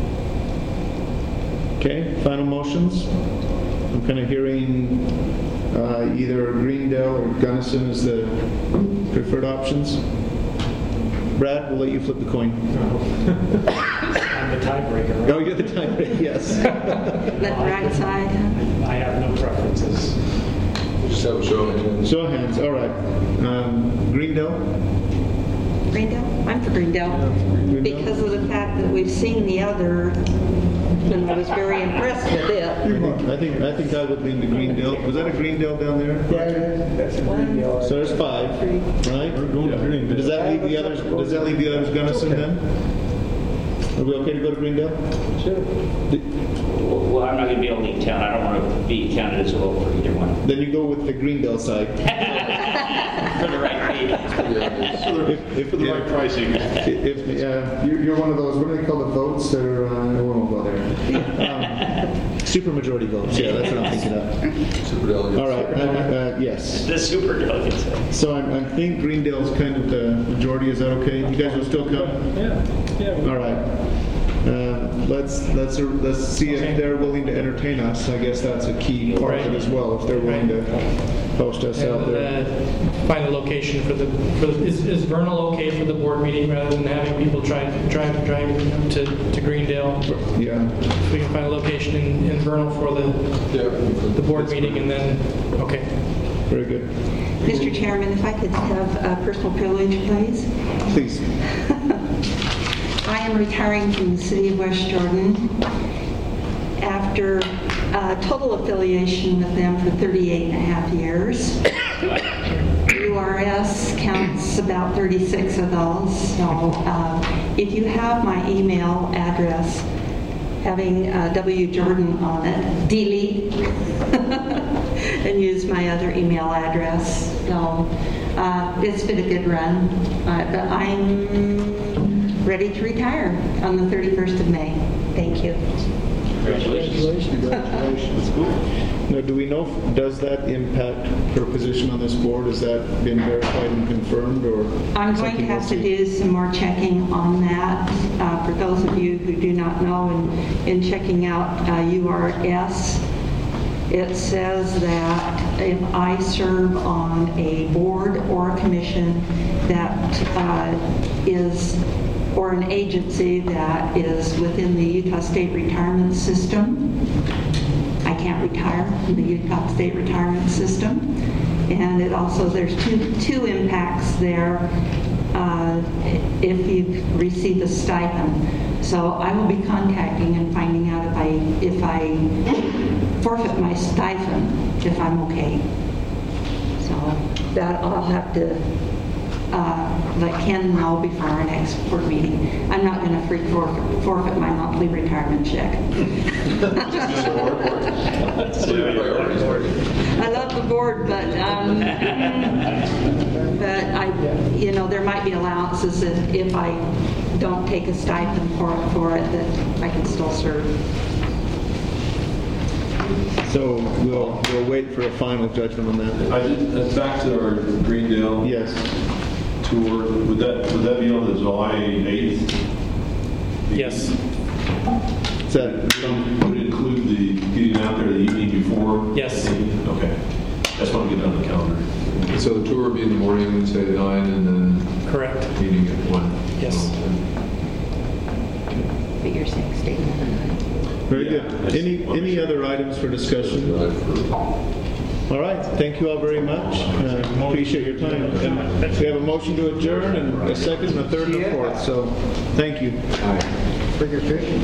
Okay. Final motions. I'm kind of hearing uh, either Greendale or Gunnison as the preferred options. Brad, we'll let you flip the coin. I'm the tiebreaker, right? Oh, you're the tiebreaker, yes. Let right side. I have no preferences. Just have a show of hands. Show of hands, all right. Um, Greendale? Greendale? I'm for Greendale. Greendale? Because of the fact that we've seen the other, and I was very impressed with it. I think I think I would lean to Greendale. Was that a Greendale down there? Yeah, that's a Greendale. So there's five, right? We're going to Greendale. Does that leave the others? Does that leave the others Gunnison then? Are we okay to go to Greendale? Sure. Well, I'm not going to be able to leave town. I don't want to be counted as a vote for either one. Then you go with the Greendale side. For the right fee. If, if, For the right pricing. If, uh, you're, you're one of those, what do they call the votes that are, uh, we won't go there. Um, super majority votes, yeah, that's what I'm thinking of. Super delegates. All right, uh, uh, yes. The super delegates. So I, I think Greendale's kind of the majority, is that okay? You guys will still come? Yeah, yeah. All right. Uh, let's let's let's see if they're willing to entertain us. I guess that's a key part of it as well. If they're willing to host us out there. Uh, find a location for the, for the is, is Vernal okay for the board meeting rather than having people try drive drive to, to Greendale? Yeah. If we can find a location in, in Vernal for the Yeah. the board meeting, and then okay. Very good. Mister Chairman, if I could have uh, personal privilege, please. Please. I am retiring from the City of West Jordan after uh, total affiliation with them for thirty-eight and a half years. U R S counts about thirty-six of those. So uh, if you have my email address having uh, W Jordan on it, delete and use my other email address. So uh, it's been a good run, uh, but I'm ready to retire on the thirty-first of May. Thank you. Congratulations. Congratulations. Cool. Now, do we know, if- does that impact her position on this board? Has that been verified and confirmed, or? I'm going to something have we'll to see? do some more checking on that. Uh, for those of you who do not know, in, in checking out uh, U R S, it says that if I serve on a board or a commission that uh, is, or an agency that is within the Utah State Retirement System, I can't retire from the Utah State Retirement System. And it also, there's two, two impacts there uh, if you receive a stipend. So I will be contacting and finding out if I, if I forfeit my stipend, if I'm okay. So that I'll have to uh, let Ken know before our next board meeting. I'm not going to free forfeit, forfeit my monthly retirement check. I love the board, but um, but I, you know, there might be allowances if, if I don't take a stipend for for it that I can still serve. So we'll we'll wait for a final judgment on that. I did, uh, back to our Greendale yes. tour. Would that would that be on the July eighth? Yes. Is that would it include the getting out there the evening before? Yes. Okay. That's what we get on the calendar. So the tour would be in the morning, say at nine, and then correct meeting at one. Yes. But you're saying stay another Very good. Any any other items for discussion? All right. Thank you all very much. Uh, appreciate your time. And we have a motion to adjourn and a second and a third and a fourth. So thank you. Figure fish.